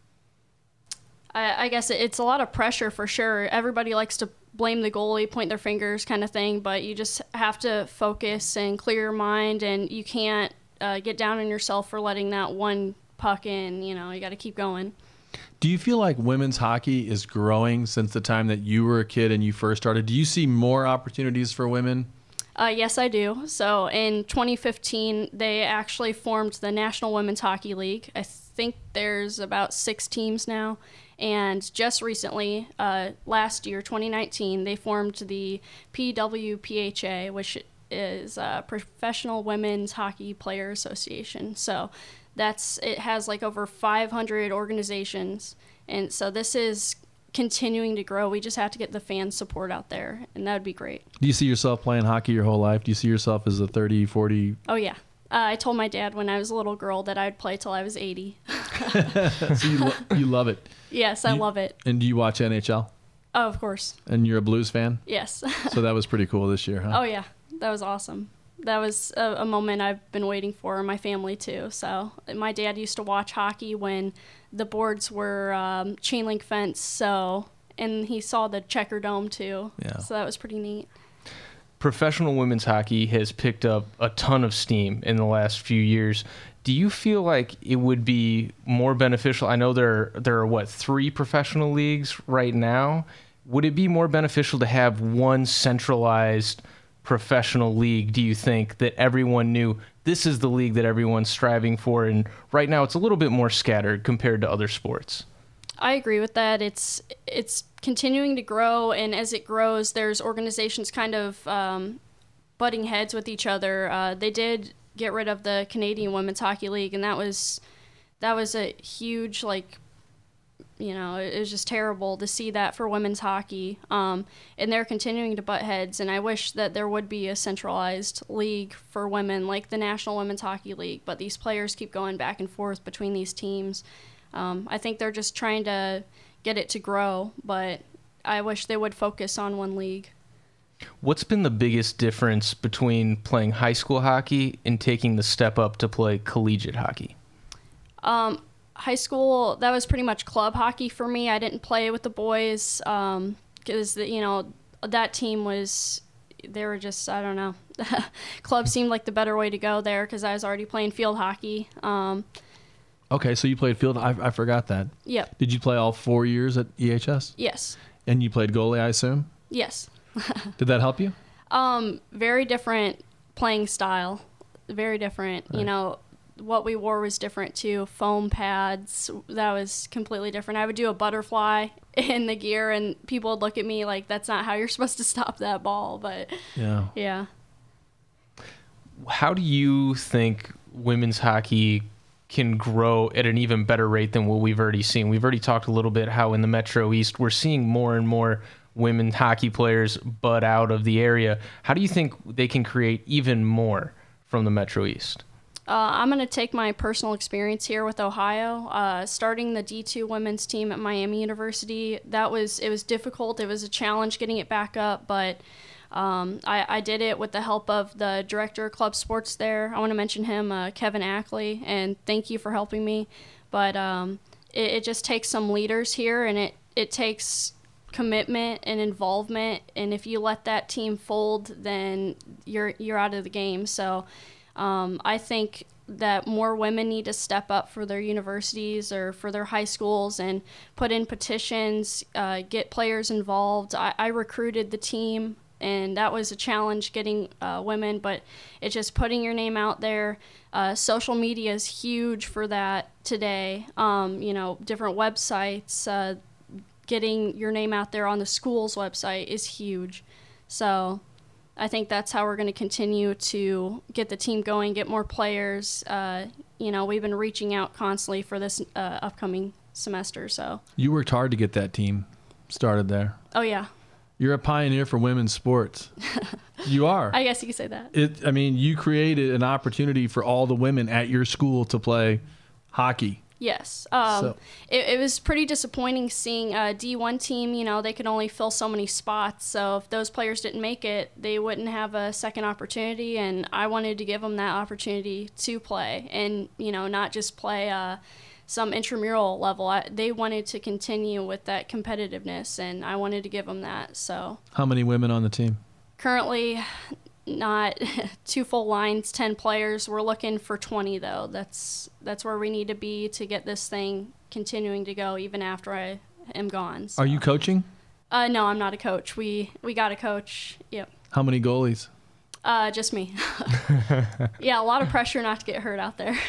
guess it's a lot of pressure for sure. Everybody likes to blame the goalie, point their fingers kind of thing, but you just have to focus and clear your mind, and you can't get down on yourself for letting that one puck in. You got to keep going. Do you feel like women's hockey is growing since the time that you were a kid and you first started? Do you see more opportunities for women? Yes, I do. So in 2015, they actually formed the National Women's Hockey League. I think there's about 6 teams now. And just recently, last year, 2019, they formed the PWPHA, which is Professional Women's Hockey Player Association. So it has like over 500 organizations. And so this is continuing to grow. We just have to get the fan support out there, and that would be great. Do you see yourself playing hockey your whole life? Do you see yourself as a 30, 40? Oh, yeah. I told my dad when I was a little girl that I'd play till I was 80. So you love it. Yes, I love it. And do you watch NHL? Oh, of course. And you're a Blues fan? Yes. So that was pretty cool this year, huh? Oh, yeah. That was awesome. That was a moment I've been waiting for in my family, too. So my dad used to watch hockey when the boards were chain link fence, and he saw the Checker Dome, too. Yeah. So that was pretty neat. Professional women's hockey has picked up a ton of steam in the last few years. Do you feel like it would be more beneficial? I know there are 3 professional leagues right now. Would it be more beneficial to have one centralized professional league, do you think, that everyone knew this is the league that everyone's striving for? And right now it's a little bit more scattered compared to other sports. I agree with that. It's continuing to grow, and as it grows, there's organizations kind of butting heads with each other. They did get rid of the Canadian Women's Hockey League, and that was a huge, it was just terrible to see that for women's hockey. And they're continuing to butt heads, and I wish that there would be a centralized league for women like the National Women's Hockey League, but these players keep going back and forth between these teams. I think they're just trying to get it to grow, but I wish they would focus on one league. What's been the biggest difference between playing high school hockey and taking the step up to play collegiate hockey? High school, that was pretty much club hockey for me. I didn't play with the boys because, that team they were just, I don't know. Club seemed like the better way to go there because I was already playing field hockey. Okay, so you played field. I forgot that. Yep. Did you play all 4 years at EHS? Yes. And you played goalie, I assume? Yes. Did that help you? Very different playing style. Very different. Right. What we wore was different too. Foam pads, that was completely different. I would do a butterfly in the gear, and people would look at me like that's not how you're supposed to stop that ball. But yeah. How do you think women's hockey can grow at an even better rate than what we've already seen? We've already talked a little bit how in the Metro East we're seeing more and more women hockey players bud out of the area. How do you think they can create even more from the Metro East? I'm going to take my personal experience here with Ohio. Starting the D2 women's team at Miami University, it was difficult. It was a challenge getting it back up, but I did it with the help of the director of club sports there. I want to mention him, Kevin Ackley, and thank you for helping me. But it just takes some leaders here, and it takes commitment and involvement. And if you let that team fold, then you're out of the game. So I think that more women need to step up for their universities or for their high schools and put in petitions, get players involved. I recruited the team, and that was a challenge getting women, but it's just putting your name out there. Social media is huge for that today. Different websites, getting your name out there on the school's website is huge. So I think that's how we're going to continue to get the team going, get more players. We've been reaching out constantly for this upcoming semester. So You worked hard to get that team started there. Oh, yeah. You're a pioneer for women's sports. You are. I guess you could say that. You created an opportunity for all the women at your school to play hockey. Yes. So- It was pretty disappointing seeing a D1 team, they could only fill so many spots. So if those players didn't make it, they wouldn't have a second opportunity. And I wanted to give them that opportunity to play and, not just play some intramural level. They wanted to continue with that competitiveness, and I wanted to give them that. So How many women on the team? currently not 2 full lines, 10 players. We're looking for 20 though. That's where we need to be to get this thing continuing to go even after I am gone. So. Are you coaching? No, I'm not a coach. We got a coach. Yep. How many goalies? Just me. Yeah, a lot of pressure not to get hurt out there.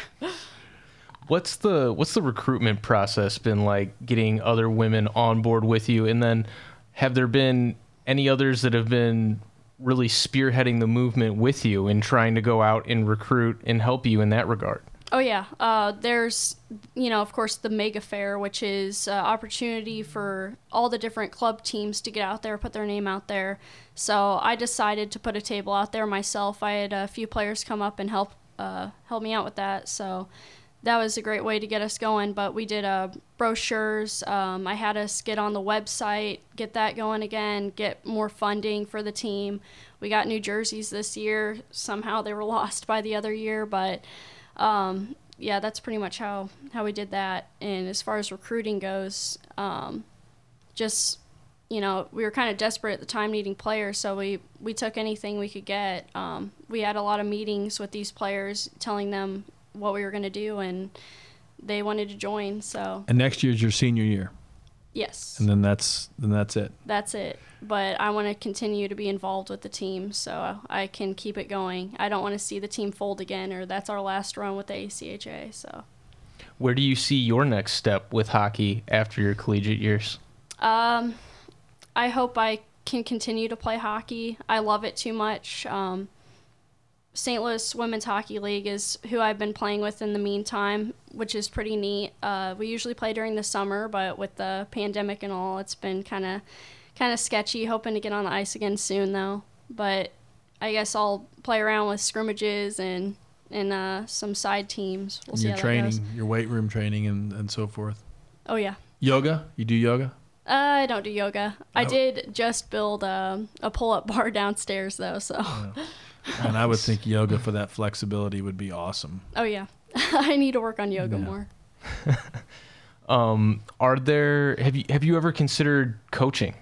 What's the recruitment process been like, getting other women on board with you? And then have there been any others that have been really spearheading the movement with you and trying to go out and recruit and help you in that regard? Oh, yeah. There's, of course, the Mega Fair, which is opportunity for all the different club teams to get out there, put their name out there. So I decided to put a table out there myself. I had a few players come up and help me out with that. So that was a great way to get us going. But we did brochures. I had us get on the website, get that going again, get more funding for the team. We got new jerseys this year. Somehow they were lost by the other year, but yeah, that's pretty much how we did that. And as far as recruiting goes, we were kind of desperate at the time needing players, so we took anything we could get. We had a lot of meetings with these players telling them what we were going to do, and they wanted to join. So. And next year's your senior year. Yes. And then that's it. That's it. But I want to continue to be involved with the team so I can keep it going. I don't want to see the team fold again, or that's our last run with the ACHA. So. Where do you see your next step with hockey after your collegiate years? I hope I can continue to play hockey. I love it too much. St. Louis Women's Hockey League is who I've been playing with in the meantime, which is pretty neat. We usually play during the summer, but with the pandemic and all, it's been kind of sketchy. Hoping to get on the ice again soon, though. But I guess I'll play around with scrimmages and some side teams. We'll see your how training, that goes. your weight room training, and so forth. Oh, yeah. Yoga? You do yoga? I don't do yoga. I did just build a pull-up bar downstairs, though, so... Yeah. And I would think yoga for that flexibility would be awesome. Oh, yeah. I need to work on yoga more. Have you ever considered coaching?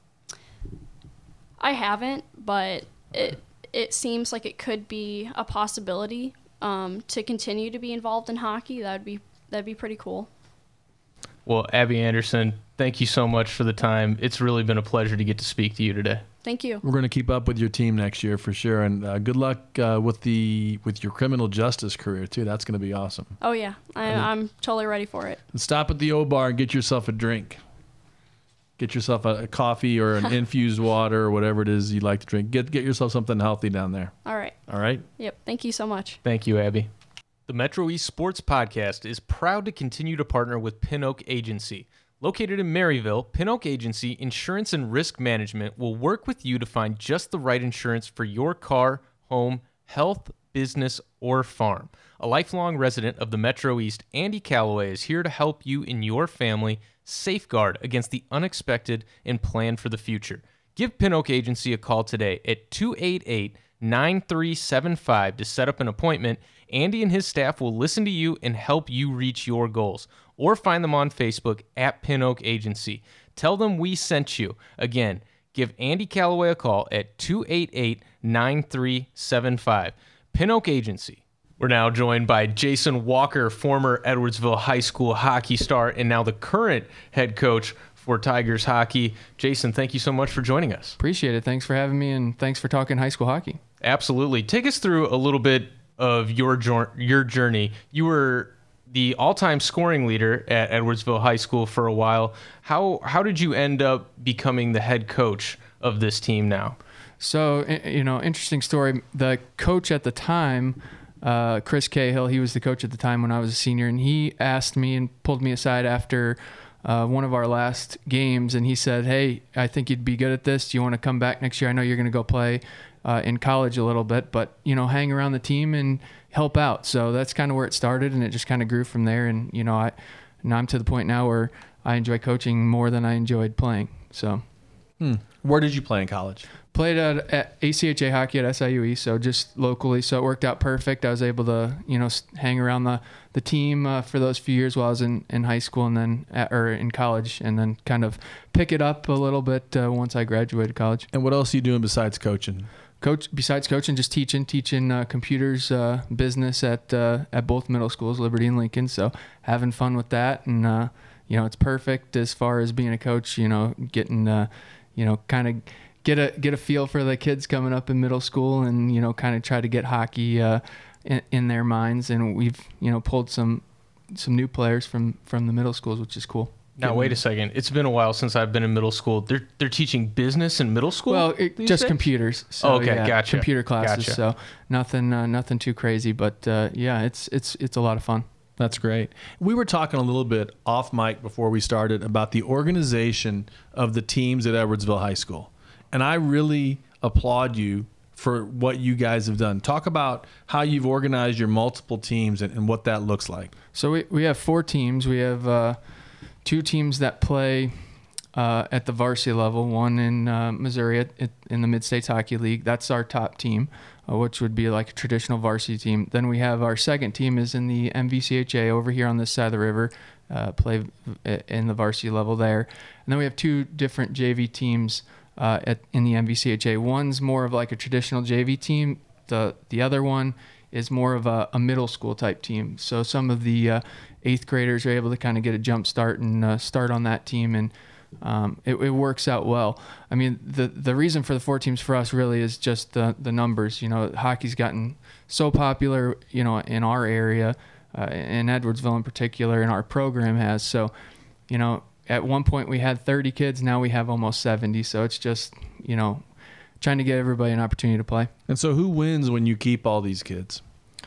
I haven't, but it seems like it could be a possibility to continue to be involved in hockey. That'd be pretty cool. Well, Abby Anderson, thank you so much for the time. It's really been a pleasure to get to speak to you today. Thank you. We're going to keep up with your team next year for sure, and good luck with your criminal justice career too. That's going to be awesome. Oh yeah, I'm totally ready for it. And stop at the O Bar and get yourself a drink. Get yourself a coffee or an infused water or whatever it is you like to drink. Get yourself something healthy down there. All right. All right. Yep. Thank you so much. Thank you, Abby. The Metro East Sports Podcast is proud to continue to partner with Pin Oak Agency. Located in Maryville, Pin Oak Agency Insurance and Risk Management will work with you to find just the right insurance for your car, home, health, business, or farm. A lifelong resident of the Metro East, Andy Calloway is here to help you and your family safeguard against the unexpected and plan for the future. Give Pin Oak Agency a call today at 288-9375 to set up an appointment. Andy and his staff will listen to you and help you reach your goals. Or find them on Facebook at Pin Oak Agency. Tell them we sent you. Again, give Andy Calloway a call at 288-9375. Pin Oak Agency. We're now joined by Jason Walker, former Edwardsville High School hockey star and now the current head coach for Tigers hockey. Jason, thank you so much for joining us. Appreciate it. Thanks for having me, and thanks for talking high school hockey. Absolutely. Take us through a little bit of your journey. You were the all-time scoring leader at Edwardsville High School for a while. How did you end up becoming the head coach of this team now? So, interesting story. The coach at the time, Chris Cahill, he was the coach at the time when I was a senior, and he asked me and pulled me aside after one of our last games, and he said, "Hey, I think you'd be good at this. Do you want to come back next year? I know you're going to go play in college a little bit, but hang around the team and help out." So that's kind of where it started, and it just kind of grew from there. And now I'm to the point now where I enjoy coaching more than I enjoyed playing. So, Where did you play in college? Played at ACHA hockey at SIUE, so just locally. So it worked out perfect. I was able to, hang around the team for those few years while I was in high school and then in college, and then kind of pick it up a little bit once I graduated college. And what else are you doing besides coaching? Besides coaching, just teaching computers business at both middle schools, Liberty and Lincoln. So having fun with that, and it's perfect as far as being a coach. Getting kind of get a feel for the kids coming up in middle school, and kind of try to get hockey in their minds. And we've pulled some new players from the middle schools, which is cool. Now, wait a second. It's been a while since I've been in middle school. They're teaching business in middle school? Well, just computers. So, okay, gotcha. Computer classes. Gotcha. So nothing too crazy, but it's a lot of fun. That's great. We were talking a little bit off mic before we started about the organization of the teams at Edwardsville High School. And I really applaud you for what you guys have done. Talk about how you've organized your multiple teams and what that looks like. So we have 4 teams. We have 2 teams that play at the varsity level, one in Missouri in the Mid-States Hockey League. That's our top team, which would be like a traditional varsity team. Then we have our second team is in the MVCHA over here on this side of the river, play in the varsity level there. And then we have 2 different JV teams in the MVCHA. One's more of like a traditional JV team. The other one is more of a middle school type team. So some of the 8th graders are able to kind of get a jump start and start on that team, and it works out well. I mean, the reason for the 4 teams for us really is just the numbers. Hockey's gotten so popular, in our area, in Edwardsville in particular, and our program has. So, at one point we had 30 kids, now we have almost 70. So it's just, trying to get everybody an opportunity to play. And so who wins when you keep all these kids?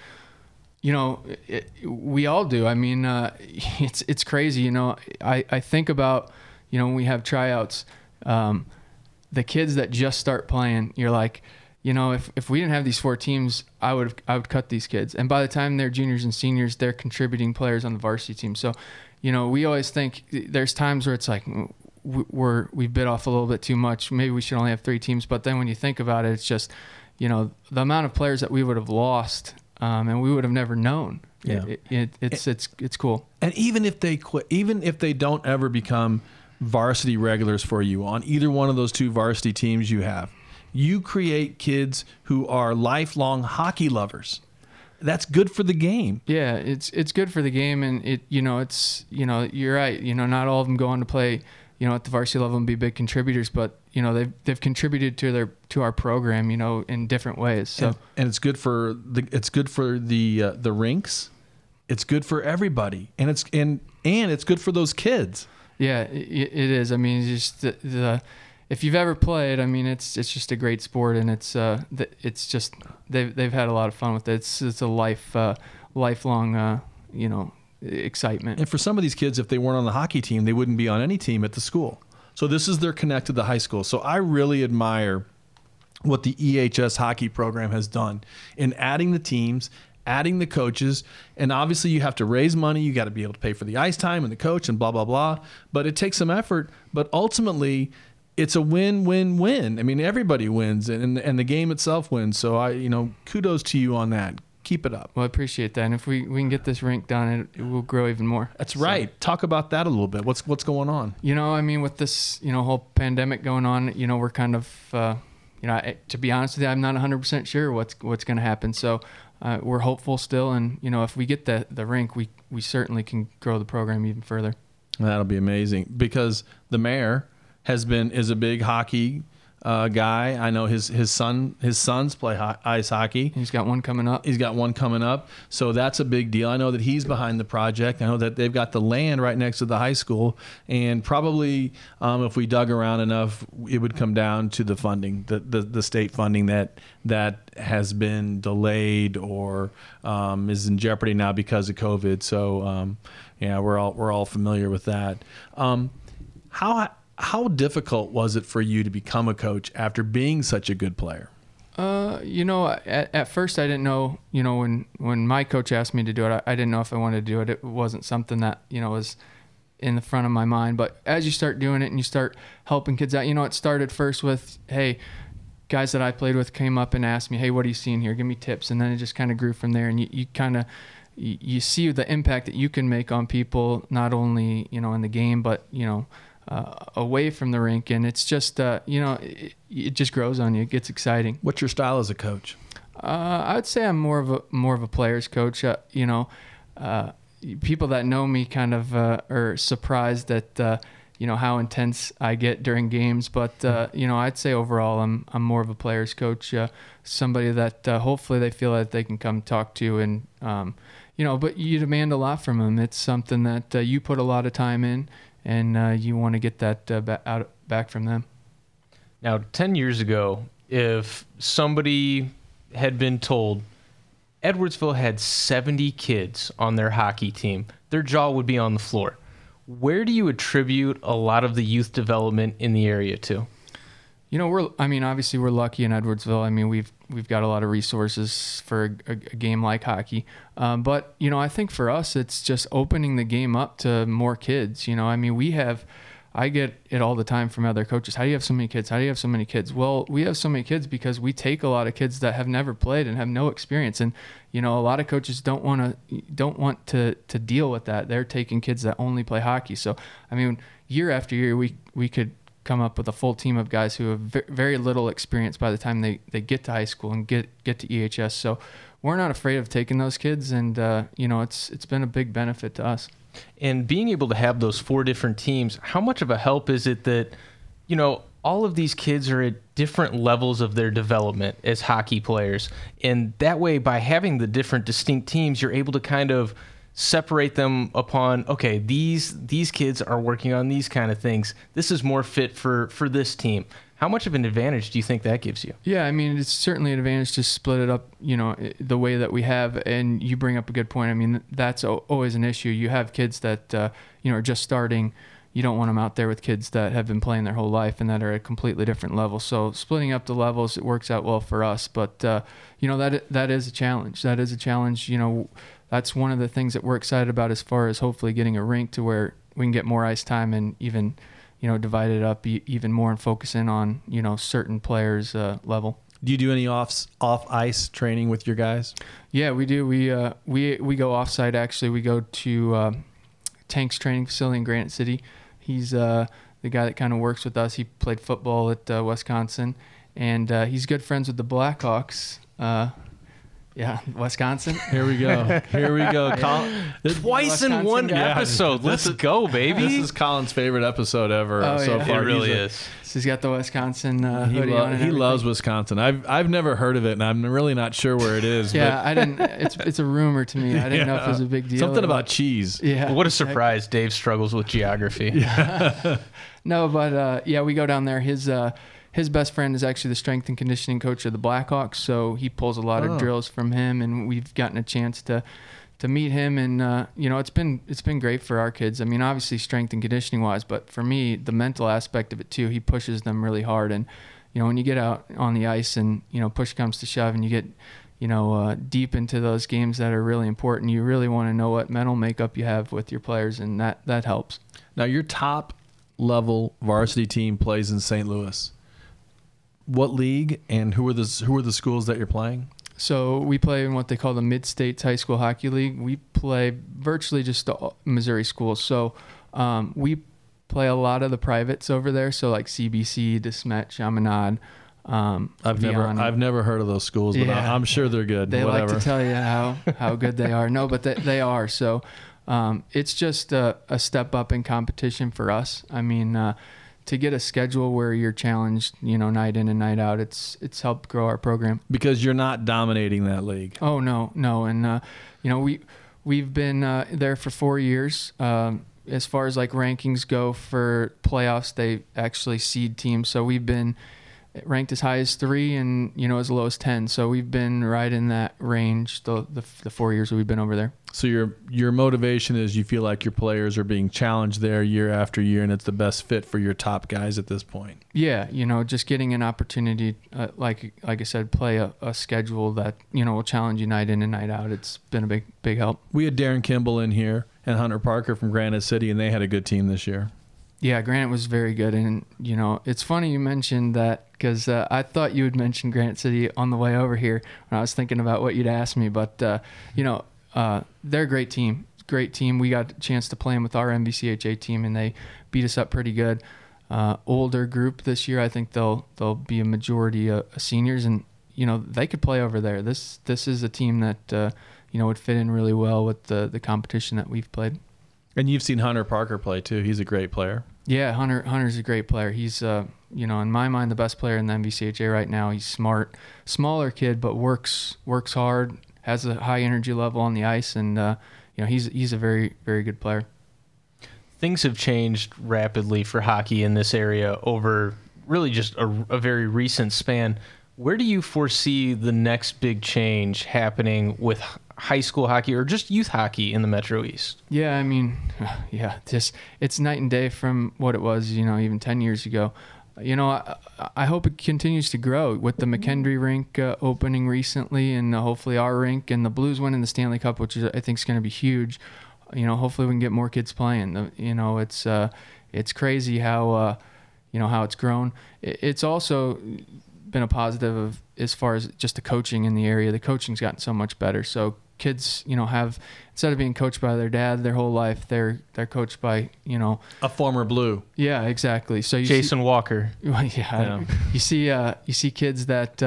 We all do. I mean, it's crazy. I think about, when we have tryouts, the kids that just start playing, you're like, if we didn't have these 4 teams, I would cut these kids. And by the time they're juniors and seniors, they're contributing players on the varsity team. So, we always think there's times where it's like we've bit off a little bit too much. Maybe we should only have 3 teams. But then when you think about it, it's just, the amount of players that we would have lost, and we would have never known. Yeah. It's cool. And even if they quit, even if they don't ever become varsity regulars for you on either one of those 2 varsity teams you create kids who are lifelong hockey lovers. That's good for the game. Yeah, it's good for the game, and you're right. Not all of them go on to play, at the varsity level and be big contributors, but they've contributed to our program, in different ways. So and it's good for the rinks. It's good for everybody, and it's good for those kids. Yeah, it is. I mean, just if you've ever played, I mean, it's just a great sport, and it's just they've had a lot of fun with it. It's a lifelong excitement. And for some of these kids, if they weren't on the hockey team, they wouldn't be on any team at the school. So this is their connect to the high school. So I really admire what the EHS hockey program has done in adding the teams, adding the coaches, and obviously you have to raise money. You got to be able to pay for the ice time and the coach and blah, blah, blah. But it takes some effort. But ultimately, it's a win-win-win. I mean, everybody wins, and the game itself wins. So kudos to you on that. Keep it up. Well, I appreciate that. And if we can get this rink done, it will grow even more. That's right. Talk about that a little bit. What's going on? With this, whole pandemic going on, we're kind of, to be honest with you, I'm not 100% sure what's going to happen. So we're hopeful still. And, if we get the rink, we certainly can grow the program even further. That'll be amazing, because the mayor is a big hockey guy. I know his sons play ice hockey. He's got one coming up. So that's a big deal. I know that he's behind the project. I know that they've got the land right next to the high school, and probably if we dug around enough, it would come down to the funding, the state funding that has been delayed or is in jeopardy now because of COVID. So we're all familiar with that. How difficult was it for you to become a coach after being such a good player? At first I didn't know, when my coach asked me to do it, I didn't know if I wanted to do it. It wasn't something that, was in the front of my mind. But as you start doing it and you start helping kids out, it started first with, hey, guys that I played with came up and asked me, hey, what are you seeing here? Give me tips. And then it just kind of grew from there. And you kind of, you see the impact that you can make on people, not only, in the game, but, away from the rink, and it's just it just grows on you. It gets exciting. What's your style as a coach? I would say I'm more of a player's coach. People that know me kind of are surprised at how intense I get during games, but I'd say overall I'm more of a player's coach, somebody that hopefully they feel that they can come talk to, and but you demand a lot from them. It's something that you put a lot of time in, and you want to get that back from them. Now, 10 years ago, if somebody had been told Edwardsville had 70 kids on their hockey team, their jaw would be on the floor. Where do you attribute a lot of the youth development in the area to? Obviously we're lucky in Edwardsville. I mean, we've got a lot of resources for a game like hockey. But I think for us, it's just opening the game up to more kids. I get it all the time from other coaches. How do you have so many kids? How do you have so many kids? Well, we have so many kids because we take a lot of kids that have never played and have no experience. And, a lot of coaches don't want to deal with that. They're taking kids that only play hockey. So, year after year, we could come up with a full team of guys who have very little experience by the time they get to high school and get to EHS. So we're not afraid of taking those kids, and it's been a big benefit to us. And being able to have those 4 different teams, how much of a help is it that all of these kids are at different levels of their development as hockey players, and that way by having the different distinct teams, you're able to kind of separate them upon, okay, these kids are working on these kind of things. This is more fit for this team. How much of an advantage do you think that gives you? Yeah, it's certainly an advantage to split it up, the way that we have. And you bring up a good point. That's always an issue. You have kids that, are just starting. You don't want them out there with kids that have been playing their whole life and that are at a completely different level. So splitting up the levels, it works out well for us. But, that is a challenge. That is a challenge. That's one of the things that we're excited about as far as hopefully getting a rink to where we can get more ice time and even, divide it up even more and focus in on, certain players' level. Do you do any off ice training with your guys? Yeah, we do. We go off site. Actually, we go to Tank's training facility in Granite City. He's the guy that kind of works with us. He played football at Wisconsin, and he's good friends with the Blackhawks. Yeah, Wisconsin. Here we go. Twice in one episode. Let's go, baby. This is Colin's favorite episode ever so far. It really is. So he's got the Wisconsin hoodie on. He loves Wisconsin. I've never heard of it, and I'm really not sure where it is. Yeah, I didn't. It's a rumor to me. I didn't know if it was a big deal. Something about cheese. Yeah. Well, what a surprise! Dave struggles with geography. Yeah. No, but we go down there. His best friend is actually the strength and conditioning coach of the Blackhawks, so he pulls a lot of drills from him, and we've gotten a chance to meet him, and it's been great for our kids. Obviously strength and conditioning wise, but for me, the mental aspect of it too. He pushes them really hard, and when you get out on the ice and push comes to shove, and you get deep into those games that are really important, you really want to know what mental makeup you have with your players, and that helps. Now your top level varsity team plays in St. Louis. What league and who are the schools that you're playing? So we play in what they call the Mid-States High School Hockey League. We play virtually just the Missouri schools. So we play a lot of the privates over there. So like CBC, DeSmet, Chaminade. I've never heard of those schools, but Yeah. I'm sure they're good. They Whatever. like to tell you how good they are. No, but they are. So it's just a step up in competition for us. I mean, to get a schedule where you're challenged, night in and night out, it's helped grow our program. Because you're not dominating that league. Oh no, and we've been there for 4 years. As far as like rankings go for playoffs, they actually seed teams. So we've been ranked as high as 3 and as low as 10. So we've been right in that range the 4 years that we've been over there. So your motivation is you feel like your players are being challenged there year after year, and it's the best fit for your top guys at this point. Yeah, just getting an opportunity, like I said, play a schedule that will challenge you night in and night out. It's been a big help. We had Darren Kimball in here and Hunter Parker from Granite City, and they had a good team this year. Yeah, Granite was very good, and it's funny you mentioned that because I thought you would mention Granite City on the way over here when I was thinking about what you'd ask me, but they're a great team. Great team. We got a chance to play them with our MVCHA team, and they beat us up pretty good. Older group this year. I think they'll be a majority of seniors, and they could play over there. This is a team that would fit in really well with the competition that we've played. And you've seen Hunter Parker play too. He's a great player. Yeah, Hunter's a great player. He's in my mind the best player in the MVCHA right now. He's smart, smaller kid, but works hard, has a high energy level on the ice, and he's a very, very good player. Things have changed rapidly for hockey in this area over really just a very recent span. Where do you foresee the next big change happening with high school hockey or just youth hockey in the Metro East? Yeah, I mean, it's night and day from what it was, even 10 years ago. I hope it continues to grow with the McKendree rink opening recently, and hopefully our rink and the Blues winning the Stanley Cup, which I think is going to be huge. Hopefully we can get more kids playing. It's crazy how it's grown. It's also been a positive as far as just the coaching in the area. The coaching's gotten so much better. So kids, have, instead of being coached by their dad their whole life, they're coached by, a former Blue. Yeah, exactly. So Jason Walker. Well, yeah. You see kids that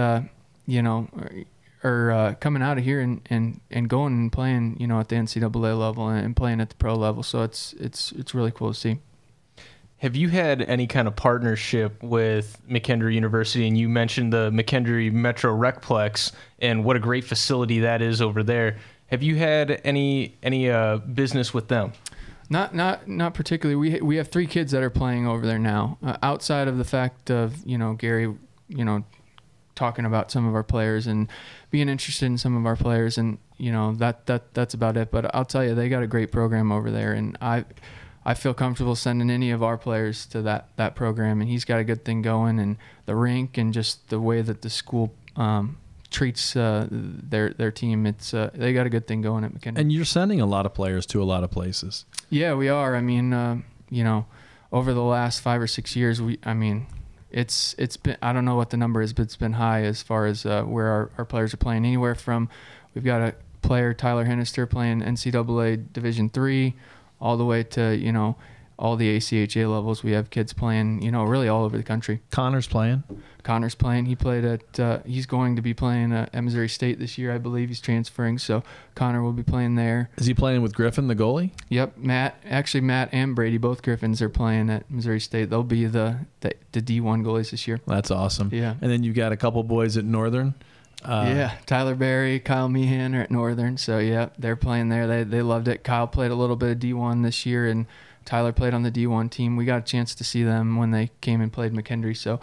are coming out of here and going and playing, at the NCAA level and playing at the pro level. So it's really cool to see. Have you had any kind of partnership with McKendree University? And you mentioned the McKendree Metro Recplex and what a great facility that is over there. Have you had any business with them? Not particularly. We have 3 kids that are playing over there now. Outside of the fact of Gary, talking about some of our players and being interested in some of our players, and that's about it. But I'll tell you, they got a great program over there, and I feel comfortable sending any of our players to that program, and he's got a good thing going, and the rink and just the way that the school treats their team. It's they got a good thing going at McKendree. And you're sending a lot of players to a lot of places. Yeah, we are. I mean, over the last 5 or 6 years, it's been, I don't know what the number is, but it's been high as far as where our players are playing. Anywhere from, we've got a player, Tyler Hennister, playing NCAA Division III, all the way to, all the ACHA levels. We have kids playing, really all over the country. Connor's playing. He played at, he's going to be playing at Missouri State this year, I believe. He's transferring, so Connor will be playing there. Is he playing with Griffin, the goalie? Yep, Matt and Brady, both Griffins, are playing at Missouri State. They'll be the D1 goalies this year. That's awesome. Yeah. And then you've got a couple boys at Northern. Tyler Berry, Kyle Meehan are at Northern, so yeah, they're playing there. They loved it. Kyle played a little bit of D1 this year, and Tyler played on the D1 team. We got a chance to see them when they came and played McKendree, so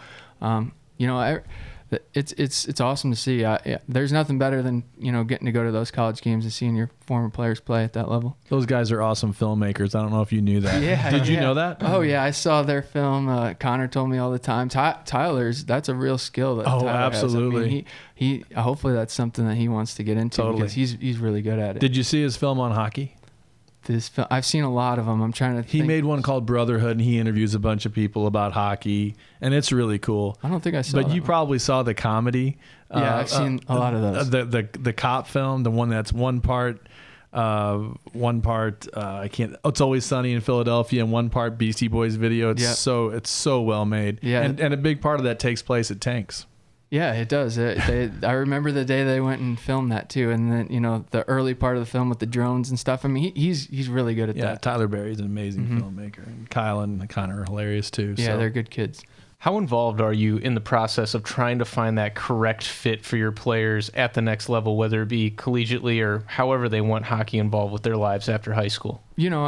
it's awesome to see. There's nothing better than getting to go to those college games and seeing your former players play at that level. Those guys are awesome filmmakers. I don't know if you knew that. Yeah. Did you know that? Oh yeah, I saw their film. Connor told me all the time. That's a real skill that Tyler absolutely. has. He hopefully that's something that he wants to get into because he's really good at it. Did you see his film on hockey? this film. I've seen a lot of them. I'm trying to He think. made one called Brotherhood, and he interviews a bunch of people about hockey, and it's really cool. I don't think I saw But that you one. probably saw the comedy. Yeah, I've seen a lot of those. The cop film, the one that's one part It's Always Sunny in Philadelphia, and one part Beastie Boys video. It's so well made. Yeah. And a big part of that takes place at Tanks. Yeah, it does. I remember the day they went and filmed that too, and then the early part of the film with the drones and stuff. I mean, he's really good at Yeah, that. Tyler Berry's an amazing filmmaker, and Kyle and Connor are hilarious too. Yeah, so. they're good kids. How involved are you in the process of trying to find that correct fit for your players at the next level, whether it be collegiately or however they want hockey involved with their lives after high school?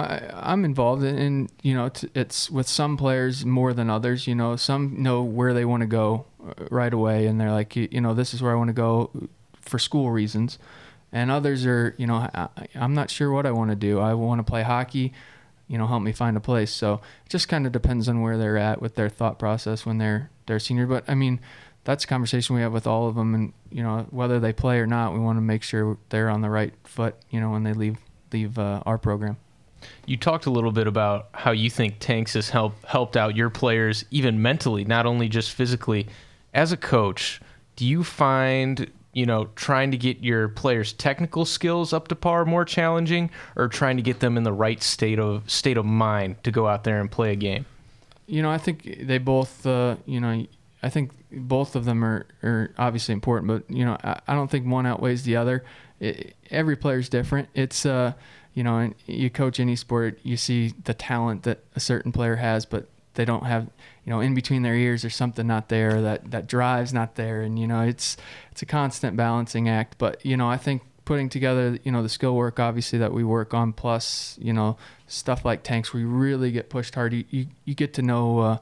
I'm involved in it's with some players more than others. Some know where they want to go right away, and they're like, this is where I want to go for school reasons. And others are, I'm not sure what I want to do. I want to play hockey. Help me find a place. So it just kind of depends on where they're at with their thought process when they're senior. But I mean, that's a conversation we have with all of them, and whether they play or not, we want to make sure they're on the right foot. When they leave our program. You talked a little bit about how you think Tanks has helped out your players even mentally, not only just physically. As a coach, do you find trying to get your players' technical skills up to par more challenging, or trying to get them in the right state of mind to go out there and play a game? I think they both. I think both of them are obviously important, but I don't think one outweighs the other. Every player's different. It's and you coach any sport, you see the talent that a certain player has, but they don't have, in between their ears there's something not there, that drive's not there, and it's a constant balancing act. But I think putting together the skill work obviously that we work on, plus stuff like Tanks, we really get pushed hard. You get to know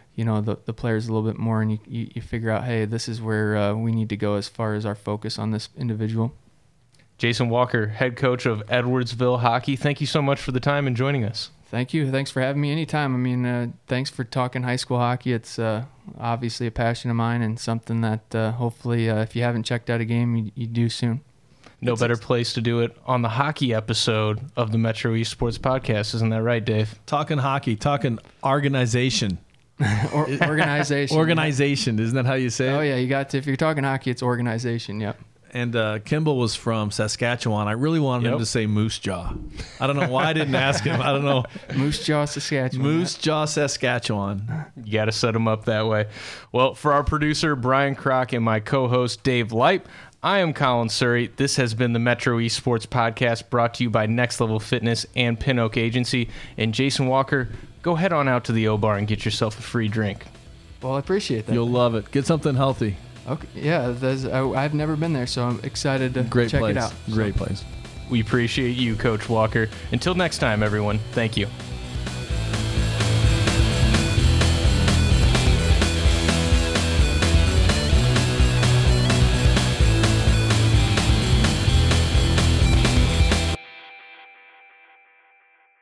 the players a little bit more, and you figure out, hey, this is where we need to go as far as our focus on this individual. Jason Walker, head coach of Edwardsville Hockey, thank you so much for the time and joining us. Thank you. Thanks for having me anytime. I mean, thanks for talking high school hockey. It's obviously a passion of mine, and something that hopefully if you haven't checked out a game, you do soon. No better place to do it on the hockey episode of the Metro East Sports Podcast. Isn't that right, Dave? Talking hockey, talking organization. Organization. Organization. Isn't that how you say it? Oh, yeah. You got to. If you're talking hockey, it's organization. Yep. And Kimball was from Saskatchewan. I really wanted him to say Moose Jaw. I don't know why I didn't ask him. I don't know. Moose Jaw, Saskatchewan. Moose Jaw, Saskatchewan. You got to set him up that way. Well, for our producer, Brian Kroc, and my co-host, Dave Leip, I am Colin Surrey. This has been the Metro East Sports Podcast, brought to you by Next Level Fitness and Pin Oak Agency. And Jason Walker, go head on out to the O-Bar and get yourself a free drink. Well, I appreciate that. You'll love it. Get something healthy. Okay. Yeah, I've never been there, so I'm excited to check it out. Great place. We appreciate you, Coach Walker. Until next time, everyone, thank you.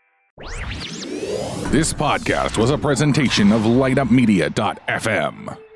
This podcast was a presentation of LightUpMedia.fm.